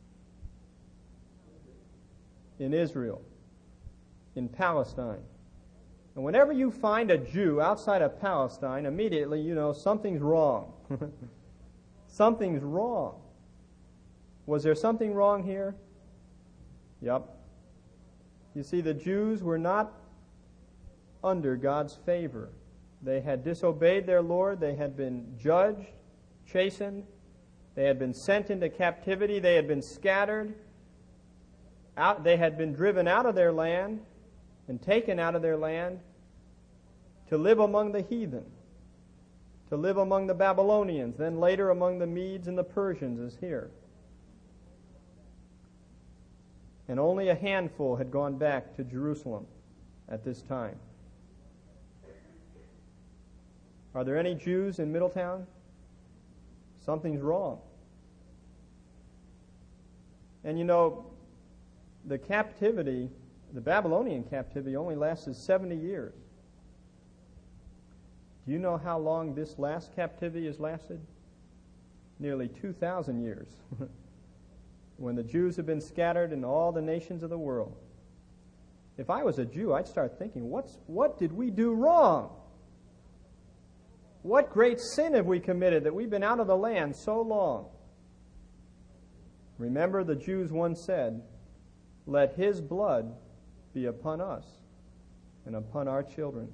In Israel, in Palestine. And whenever you find a Jew outside of Palestine, immediately you know something's wrong. Something's wrong. Was there something wrong here? Yep. You see, the Jews were not under God's favor. They had disobeyed their Lord. They had been judged, chastened. They had been sent into captivity. They had been scattered out, they had been driven out of their land and taken out of their land to live among the heathen, to live among the Babylonians, then later among the Medes and the Persians as here. And only a handful had gone back to Jerusalem at this time. Are there any Jews in Middletown? Something's wrong. And you know, the captivity, the Babylonian captivity only lasted seventy years. Do you know how long this last captivity has lasted? Nearly two thousand years. When the Jews have been scattered in all the nations of the world. If I was a Jew, I'd start thinking, what's, what did we do wrong? What great sin have we committed that we've been out of the land so long? Remember, the Jews once said, let his blood be upon us and upon our children.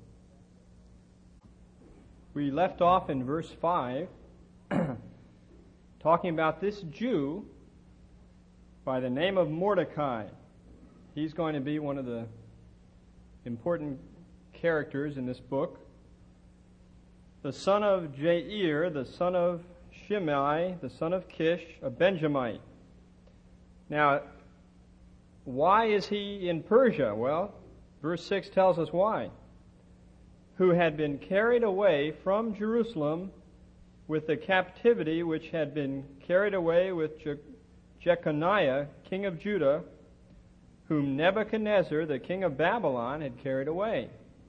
We left off in verse five, talking about this Jew by the name of Mordecai. He's going to be one of the important characters in this book. The son of Jair, the son of Shimei, the son of Kish, a Benjamite. Now, why is he in Persia? Well, verse six tells us why. Who had been carried away from Jerusalem with the captivity which had been carried away with Je- Jeconiah, king of Judah, whom Nebuchadnezzar, the king of Babylon, had carried away.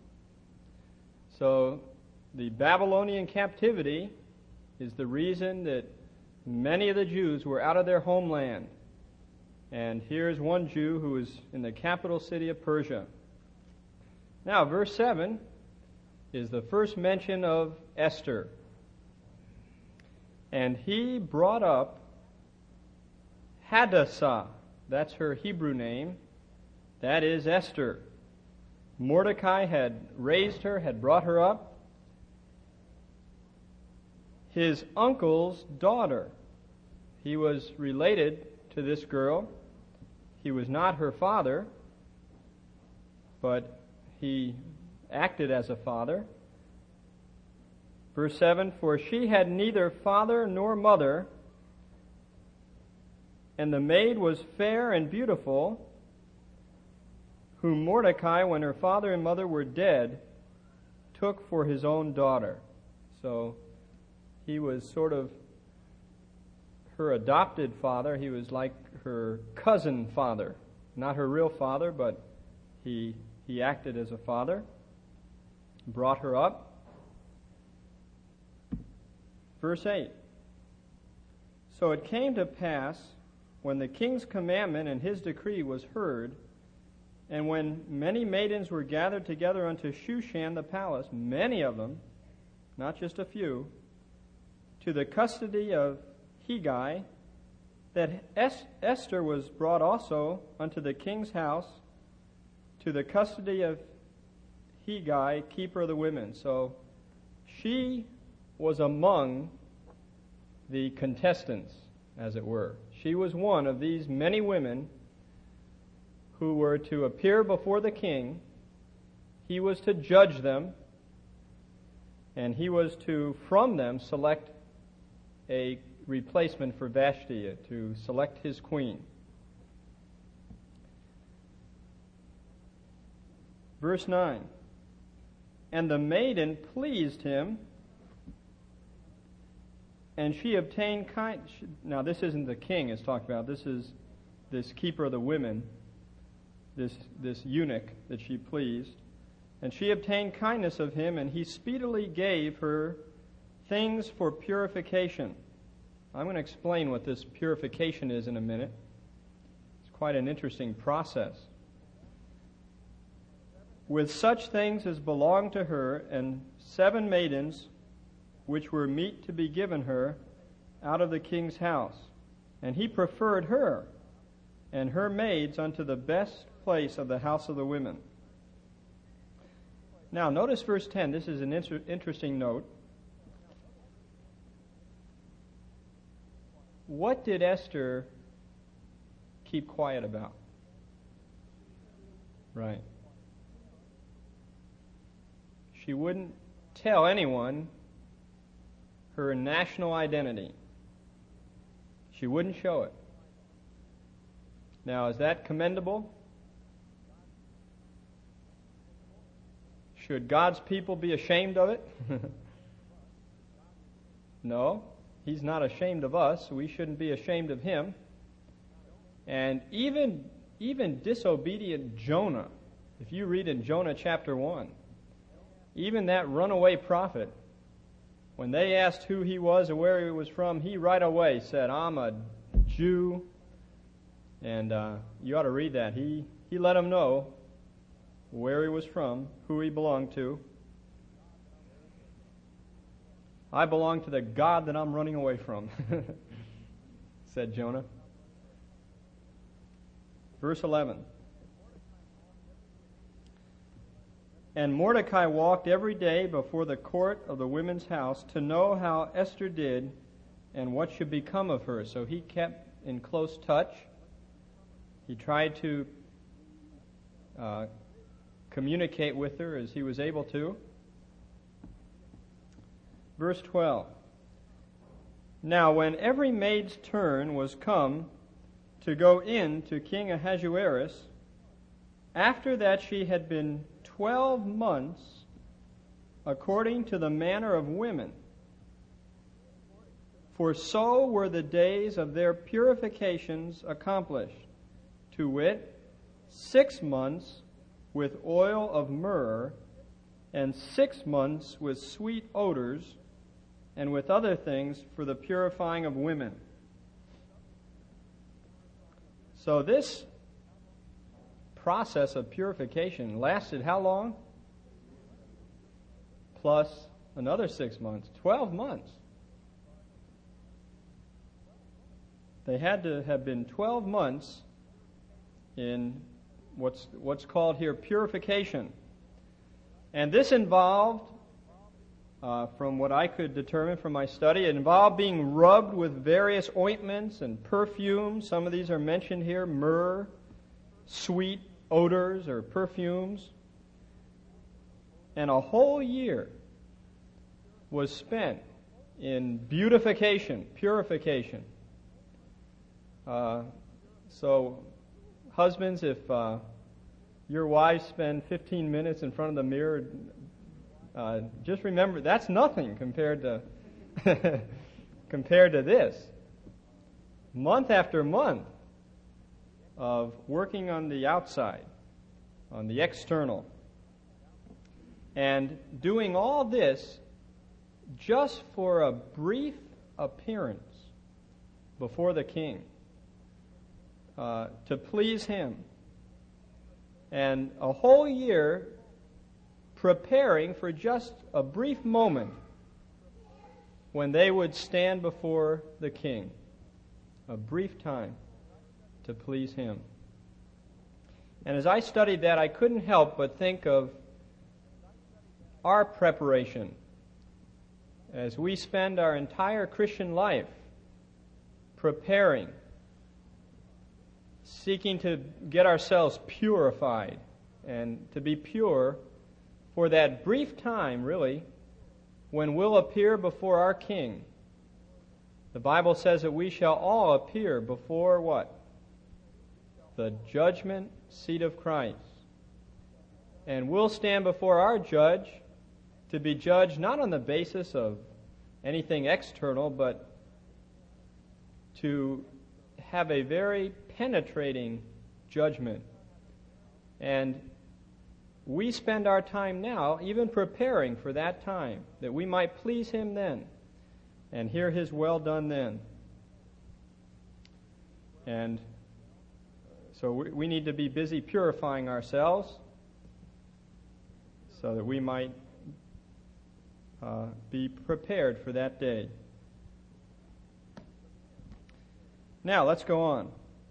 So, the Babylonian captivity is the reason that many of the Jews were out of their homeland. And here's one Jew who is in the capital city of Persia. Now, verse seven is the first mention of Esther. And he brought up Hadassah. That's her Hebrew name. That is Esther. Mordecai had raised her, had brought her up. His uncle's daughter. He was related to this girl. He was not her father, but he acted as a father. Verse seven, for she had neither father nor mother, and the maid was fair and beautiful, whom Mordecai, when her father and mother were dead, took for his own daughter. So he was sort of her adopted father. He was like her cousin father. Not her real father, but he he acted as a father. Brought her up. Verse eight. So it came to pass, when the king's commandment and his decree was heard, and when many maidens were gathered together unto Shushan the palace, many of them, not just a few, to the custody of Hegai, that es- Esther was brought also unto the king's house, to the custody of Hegai, keeper of the women. So she was among the contestants, as it were. She was one of these many women who were to appear before the king. He was to judge them, and he was to, from them, select a replacement for Vashti, to select his queen. Verse nine. And the maiden pleased him, and she obtained kind. Now, this isn't the king it's talked about. This is this keeper of the women, this this eunuch that she pleased. And she obtained kindness of him, and he speedily gave her things for purification. I'm going to explain what this purification is in a minute. It's quite an interesting process. With such things as belonged to her, and seven maidens which were meet to be given her out of the king's house. And he preferred her and her maids unto the best place of the house of the women. Now, notice verse ten. This is an inter- interesting note. What did Esther keep quiet about? Right. She wouldn't tell anyone her national identity. She wouldn't show it. Now, is that commendable? Should God's people be ashamed of it? No. He's not ashamed of us. We shouldn't be ashamed of Him. And even, even disobedient Jonah, if you read in Jonah chapter one, even that runaway prophet, when they asked who he was or where he was from, he right away said, I'm a Jew. And uh, you ought to read that. He, he let them know where he was from, who he belonged to. I belong to the God that I'm running away from, said Jonah. Verse eleven. And Mordecai walked every day before the court of the women's house to know how Esther did and what should become of her. So he kept in close touch. He tried to uh, communicate with her as he was able to. Verse twelve. Now when every maid's turn was come to go in to King Ahasuerus, after that she had been twelve months, according to the manner of women, for so were the days of their purifications accomplished, to wit, six months with oil of myrrh, and six months with sweet odors, and with other things for the purifying of women. So this process of purification lasted how long? Plus another six months. Twelve months. They had to have been twelve months in what's what's called here purification. And this involved, uh, from what I could determine from my study, it involved being rubbed with various ointments and perfumes. Some of these are mentioned here: myrrh, sweet odors or perfumes. And a whole year was spent in beautification, purification. Uh, so, husbands, if uh, your wives spend fifteen minutes in front of the mirror, uh, just remember that's nothing compared to compared to this. Month after month of working on the outside, on the external, and doing all this just for a brief appearance before the king, uh, to please him, and a whole year preparing for just a brief moment when they would stand before the king, a brief time to please him. And as I studied that, I couldn't help but think of our preparation as we spend our entire Christian life preparing, seeking to get ourselves purified and to be pure for that brief time, really, when we'll appear before our King. The Bible says that we shall all appear before what? The judgment seat of Christ. And we'll stand before our judge to be judged not on the basis of anything external, but to have a very penetrating judgment. And we spend our time now even preparing for that time, that we might please him then and hear his well done then. And so we, we need to be busy purifying ourselves so that we might uh, be prepared for that day. Now, let's go on.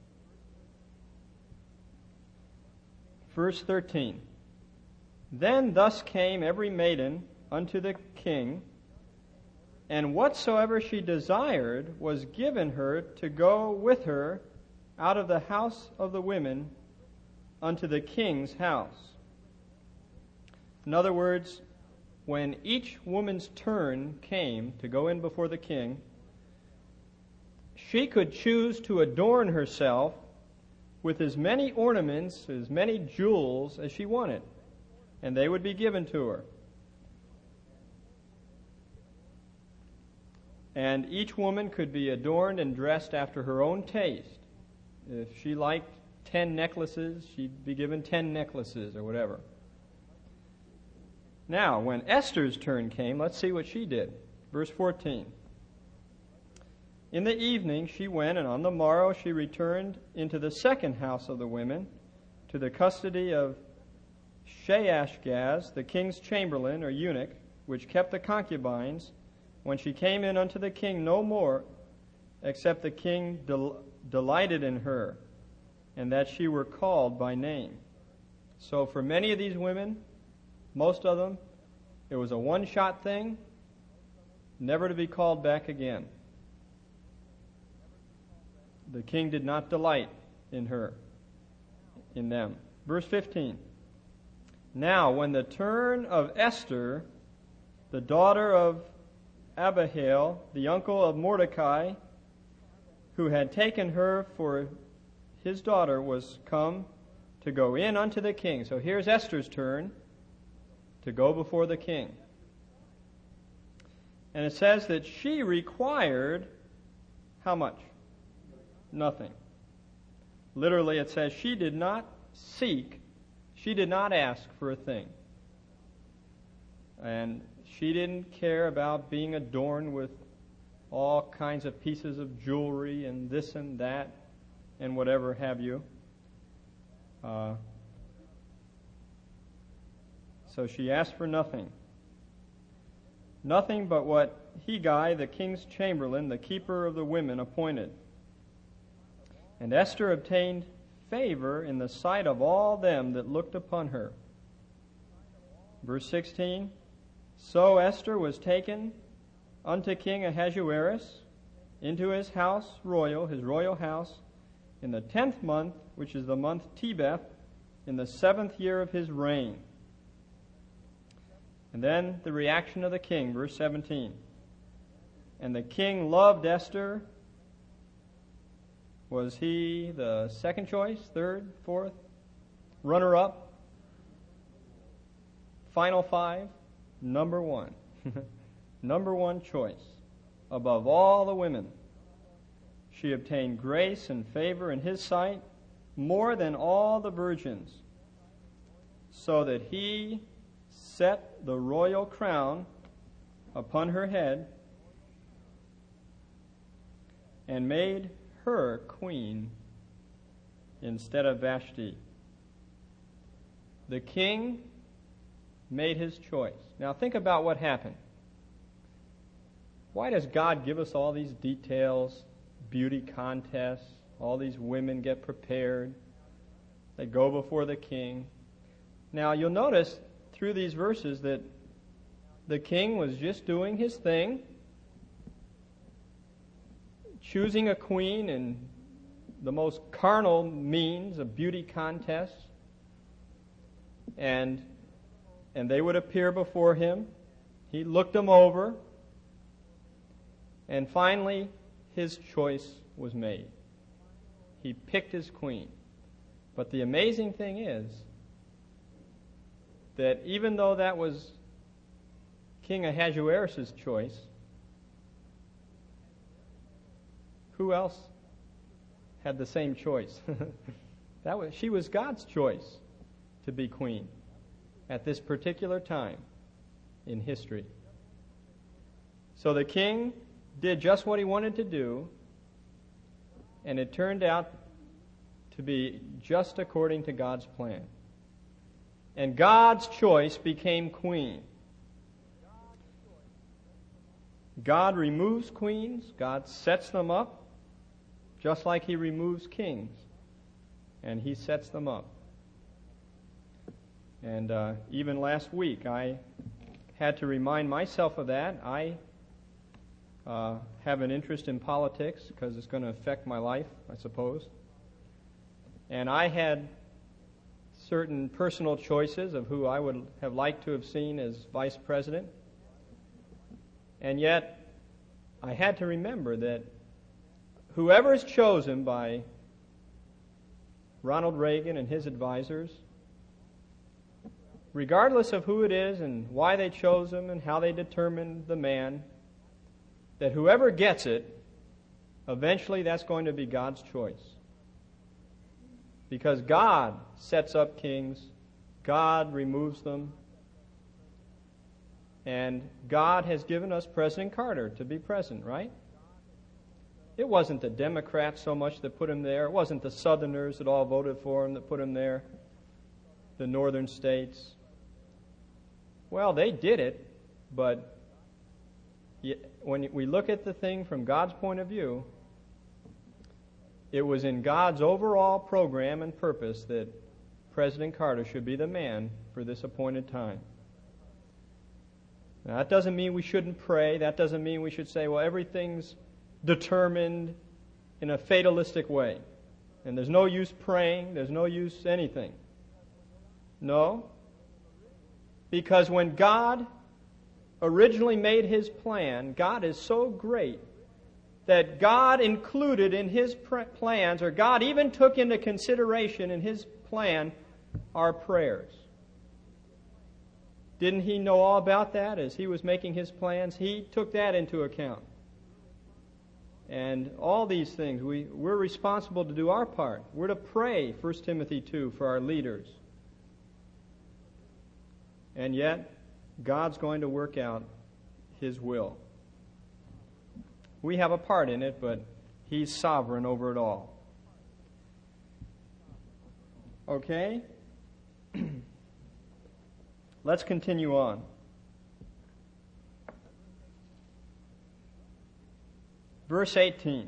Verse thirteen. Then thus came every maiden unto the king, and whatsoever she desired was given her to go with her out of the house of the women unto the king's house. In other words, when each woman's turn came to go in before the king, she could choose to adorn herself with as many ornaments, as many jewels as she wanted, and they would be given to her. And each woman could be adorned and dressed after her own taste. If she liked ten necklaces, she'd be given ten necklaces or whatever. Now, when Esther's turn came, let's see what she did. Verse fourteen. In the evening she went, and on the morrow she returned into the second house of the women, to the custody of Shaashgaz, the king's chamberlain or eunuch, which kept the concubines, when she came in unto the king no more, except the king del- delighted in her, and that she were called by name. So for many of these women, most of them, it was a one-shot thing, never to be called back again. The king did not delight in her, in them. Verse fifteen. Now, when the turn of Esther, the daughter of Abihail, the uncle of Mordecai, who had taken her for his daughter, was come to go in unto the king. So here's Esther's turn to go before the king. And it says that she required how much? Nothing. Literally, it says she did not seek, she did not ask for a thing. And she didn't care about being adorned with all kinds of pieces of jewelry and this and that and whatever have you. Uh, so she asked for nothing. Nothing but what Hegai, the king's chamberlain, the keeper of the women, appointed. And Esther obtained favor in the sight of all them that looked upon her. Verse sixteen. So Esther was taken unto King Ahasuerus into his house royal, his royal house, in the tenth month, which is the month Tebeth, in the seventh year of his reign. And then the reaction of the king, verse seventeen. And the king loved Esther. Was he the second choice, third, fourth, runner-up, final five? Number one. Number one choice. Above all the women, she obtained grace and favor in his sight more than all the virgins, so that he set the royal crown upon her head and made her queen instead of Vashti. The king made his choice. Now think about what happened. Why does God give us all these details, beauty contests, all these women get prepared, they go before the king? Now you'll notice through these verses that the king was just doing his thing, choosing a queen in the most carnal means of beauty contests, and and they would appear before him. He looked them over, and finally his choice was made. He picked his queen. But the amazing thing is that even though that was King Ahasuerus' choice, who else had the same choice? That was, she was God's choice to be queen at this particular time in history. So the king did just what he wanted to do, and it turned out to be just according to God's plan. And God's choice became queen. God removes queens, God sets them up, just like he removes kings, and he sets them up. And uh, even last week, I had to remind myself of that. I uh, have an interest in politics because it's going to affect my life, I suppose. And I had certain personal choices of who I would have liked to have seen as vice president. And yet, I had to remember that whoever is chosen by Ronald Reagan and his advisors, regardless of who it is and why they chose him and how they determined the man, that whoever gets it, eventually that's going to be God's choice. Because God sets up kings, God removes them, and God has given us President Carter to be president, right? It wasn't the Democrats so much that put him there. It wasn't the Southerners that all voted for him that put him there. The northern states. Well, they did it, but when we look at the thing from God's point of view, it was in God's overall program and purpose that President Carter should be the man for this appointed time. Now, that doesn't mean we shouldn't pray. That doesn't mean we should say, well, everything's determined in a fatalistic way. And there's no use praying. There's no use anything. No. Because when God originally made His plan, God is so great that God included in His plans, or God even took into consideration in His plan, our prayers. Didn't He know all about that as He was making His plans? He took that into account. And all these things, we, we're responsible to do our part. We're to pray, First Timothy two, for our leaders. And yet, God's going to work out His will. We have a part in it, but He's sovereign over it all. Okay? Let's continue on. Verse eighteen.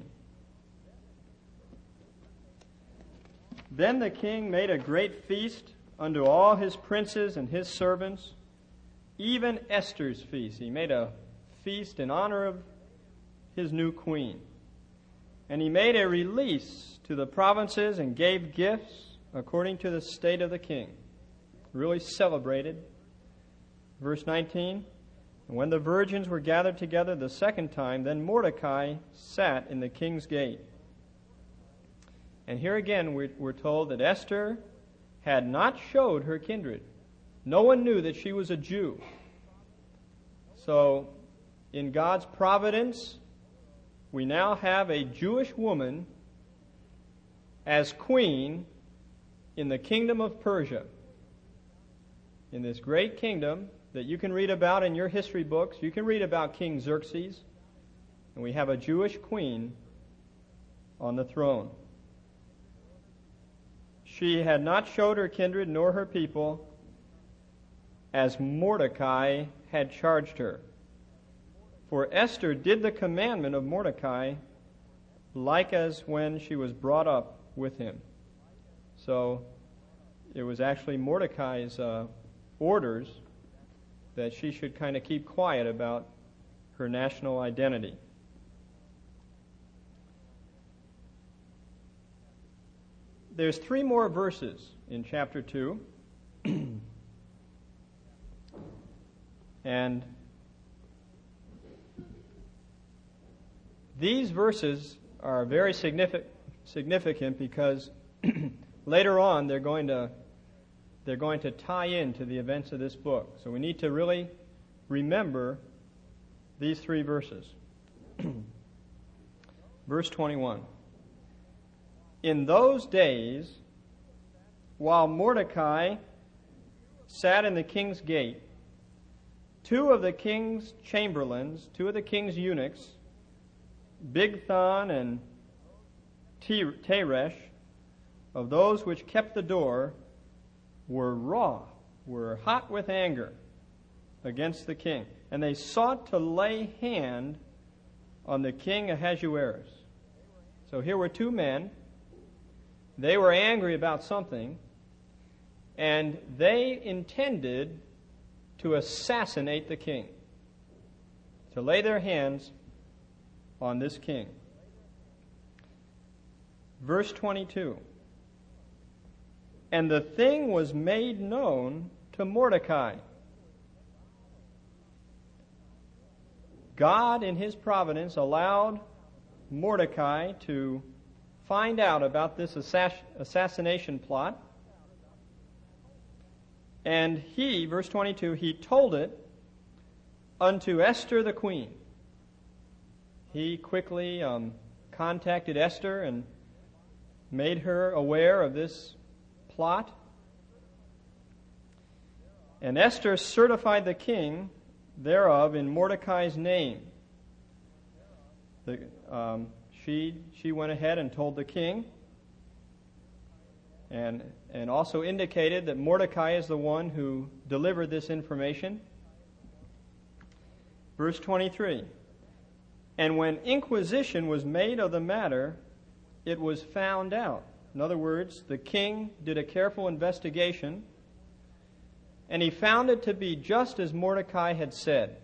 Then the king made a great feast unto all his princes and his servants, even Esther's feast. He made a feast in honor of his new queen. And he made a release to the provinces and gave gifts according to the state of the king. Really celebrated. Verse nineteen. And when the virgins were gathered together the second time, then Mordecai sat in the king's gate. And here again we're, we're told that Esther had not showed her kindred. No one knew that she was a Jew. So, in God's providence, we now have a Jewish woman as queen in the kingdom of Persia. In this great kingdom that you can read about in your history books. You can read about King Xerxes. And we have a Jewish queen on the throne. She had not showed her kindred nor her people, as Mordecai had charged her. For Esther did the commandment of Mordecai, like as when she was brought up with him. So it was actually Mordecai's uh, orders that she should kind of keep quiet about her national identity. There's three more verses in chapter two. And these verses are very significant significant because later on they're going to they're going to tie into the events of this book. So we need to really remember these three verses. Verse twenty-one. In those days, while Mordecai sat in the king's gate, two of the king's chamberlains, two of the king's eunuchs, Bigthan and Teresh, of those which kept the door, were raw, were hot with anger against the king. And they sought to lay hand on the king Ahasuerus. So here were two men. They were angry about something, and they intended to assassinate the king, to lay their hands on this king. Verse twenty-two. and the thing was made known to Mordecai. God, in His providence, allowed Mordecai to find out about this assass- assassination plot. And he, verse twenty-two, he told it unto Esther the queen. He quickly um, contacted Esther and made her aware of this plot. And Esther certified the king thereof in Mordecai's name. The, um, she she went ahead and told the king, and and also indicated that Mordecai is the one who delivered this information. Verse twenty-three. And when inquisition was made of the matter, it was found out. In other words, the king did a careful investigation, and he found it to be just as Mordecai had said.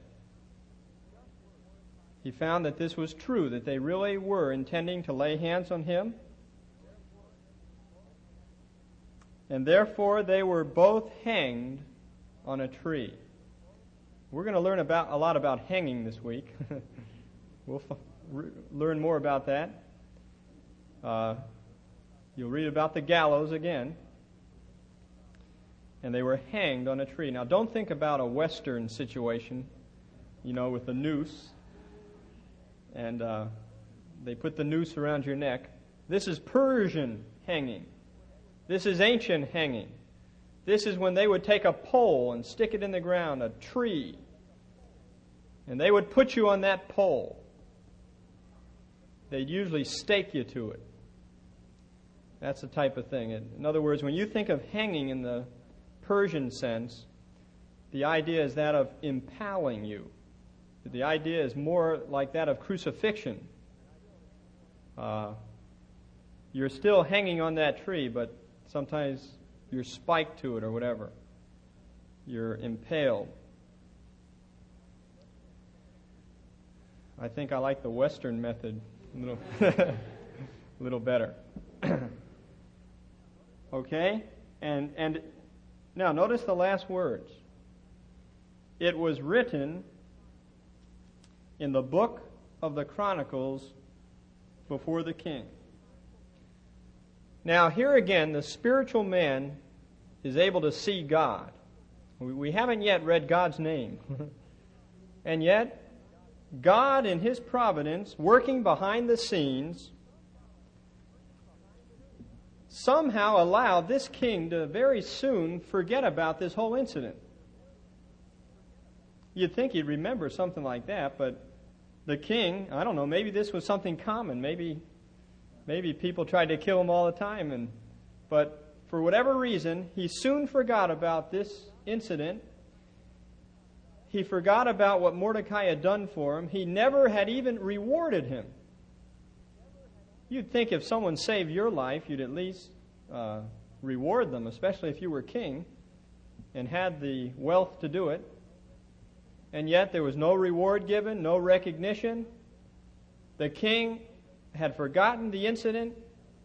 He found that this was true, that they really were intending to lay hands on him. And therefore they were both hanged on a tree. We're going to learn about a lot about hanging this week. We'll f- re- learn more about that. Uh, you'll read about the gallows again. And they were hanged on a tree. Now, don't think about a Western situation, you know, with a noose. And uh, they put the noose around your neck. This is Persian hanging. This is ancient hanging. This is when they would take a pole and stick it in the ground, a tree. And they would put you on that pole. They'd usually stake you to it. That's the type of thing. In other words, when you think of hanging in the Persian sense, the idea is that of impaling you. The idea is more like that of crucifixion. Uh, you're still hanging on that tree, but sometimes you're spiked to it or whatever. You're impaled. I think I like the Western method a little, a little better. Okay? And and now notice the last words. It was written in the book of the Chronicles before the king. Now here again, the spiritual man is able to see God. We, we haven't yet read God's name. And yet, God in His providence, working behind the scenes, somehow allowed this king to very soon forget about this whole incident. You'd think he'd remember something like that, but the king, I don't know, maybe this was something common. Maybe maybe people tried to kill him all the time, and but for whatever reason, he soon forgot about this incident. He forgot about what Mordecai had done for him. He never had even rewarded him. You'd think if someone saved your life, you'd at least uh, reward them, especially if you were king and had the wealth to do it. And yet there was no reward given, no recognition. The king had forgotten the incident,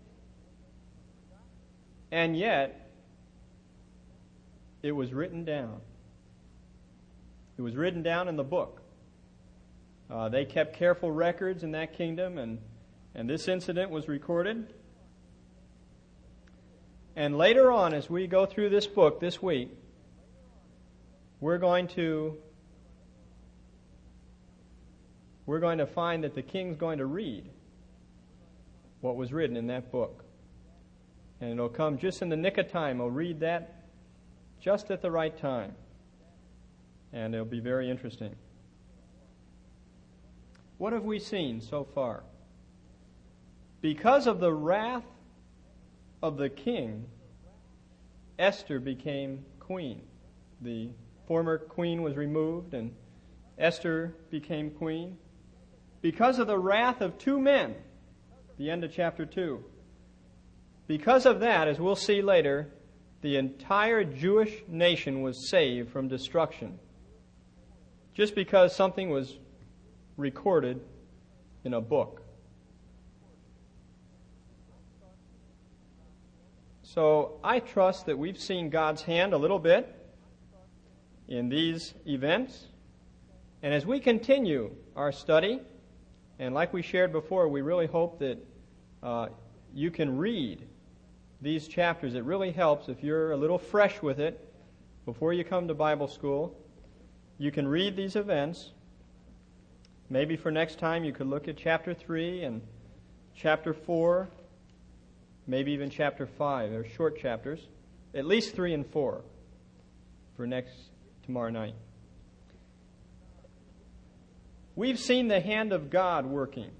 and yet it was written down. It was written down in the book. Uh, they kept careful records in that kingdom, and, and this incident was recorded. And later on, as we go through this book this week, we're going to we're going to find that the king's going to read what was written in that book. And it'll come just in the nick of time. He'll read that just at the right time. And it'll be very interesting. What have we seen so far? Because of the wrath of the king, Esther became queen. The former queen was removed, and Esther became queen. Because of the wrath of two men, the end of chapter two. Because of that, as we'll see later, the entire Jewish nation was saved from destruction. Just because something was recorded in a book. So I trust that we've seen God's hand a little bit in these events. And as we continue our study, and like we shared before, we really hope that uh, you can read these chapters. It really helps if you're a little fresh with it before you come to Bible school. You can read these events. Maybe for next time you could look at chapter three and chapter four, maybe even chapter five. They're short chapters, at least three and four for next tomorrow night. We've seen the hand of God working.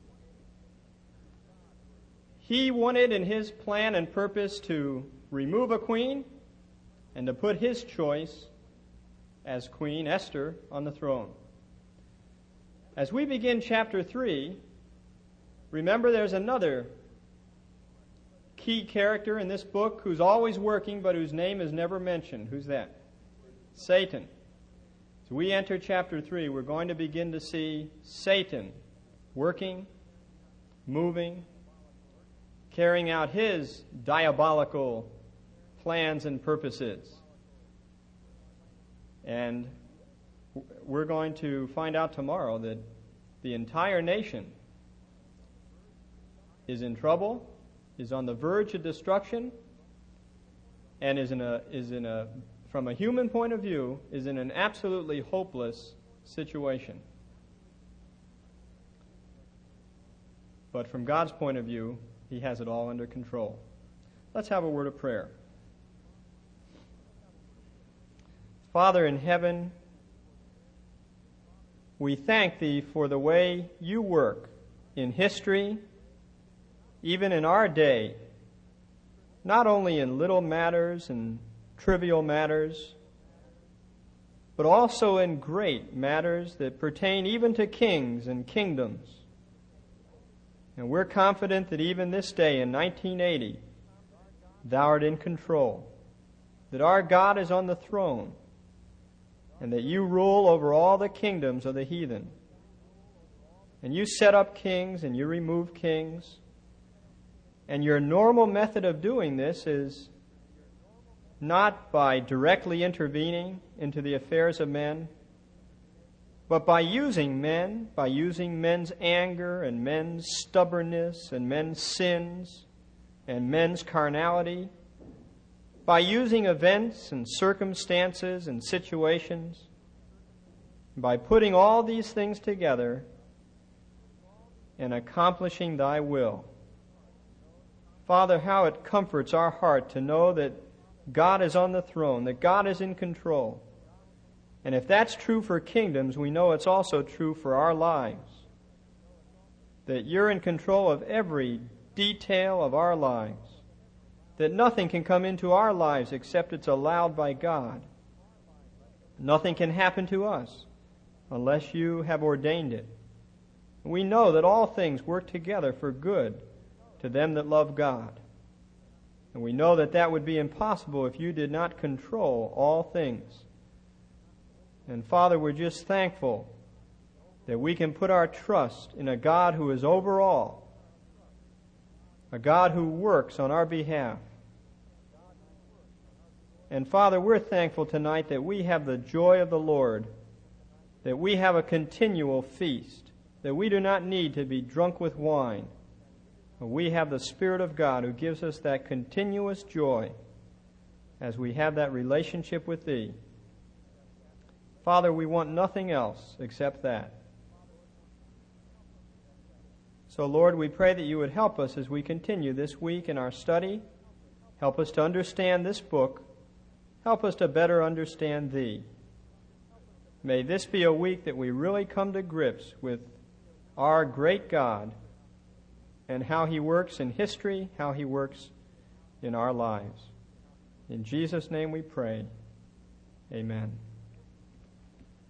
He wanted in his plan and purpose to remove a queen and to put his choice as Queen Esther on the throne. As we begin chapter three, remember there's another key character in this book who's always working but whose name is never mentioned. Who's that? Satan. As we enter chapter three, we're going to begin to see Satan working, moving, carrying out his diabolical plans and purposes. And we're going to find out tomorrow that the entire nation is in trouble, is on the verge of destruction, and is in a is in a from a human point of view is in an absolutely hopeless situation. But from God's point of view, he has it all under control. Let's have a word of prayer. Father in heaven, we thank Thee for the way You work in history, even in our day, not only in little matters and trivial matters, but also in great matters that pertain even to kings and kingdoms. And we're confident that even this day in nineteen eighty, Thou art in control, that our God is on the throne, and that You rule over all the kingdoms of the heathen. And You set up kings and You remove kings. And Your normal method of doing this is not by directly intervening into the affairs of men, but by using men, by using men's anger and men's stubbornness and men's sins and men's carnality, by using events and circumstances and situations, by putting all these things together and accomplishing Thy will. Father, how it comforts our heart to know that God is on the throne, that God is in control. And if that's true for kingdoms, we know it's also true for our lives. That You're in control of every detail of our lives. That nothing can come into our lives except it's allowed by God. Nothing can happen to us unless You have ordained it. We know that all things work together for good to them that love God. And we know that that would be impossible if You did not control all things. And Father, we're just thankful that we can put our trust in a God who is over all, a God who works on our behalf. And Father, we're thankful tonight that we have the joy of the Lord, that we have a continual feast, that we do not need to be drunk with wine. But we have the Spirit of God who gives us that continuous joy as we have that relationship with Thee. Father, we want nothing else except that. So, Lord, we pray that You would help us as we continue this week in our study. Help us to understand this book. Help us to better understand Thee. May this be a week that we really come to grips with our great God and how He works in history, how He works in our lives. In Jesus' name we pray. Amen.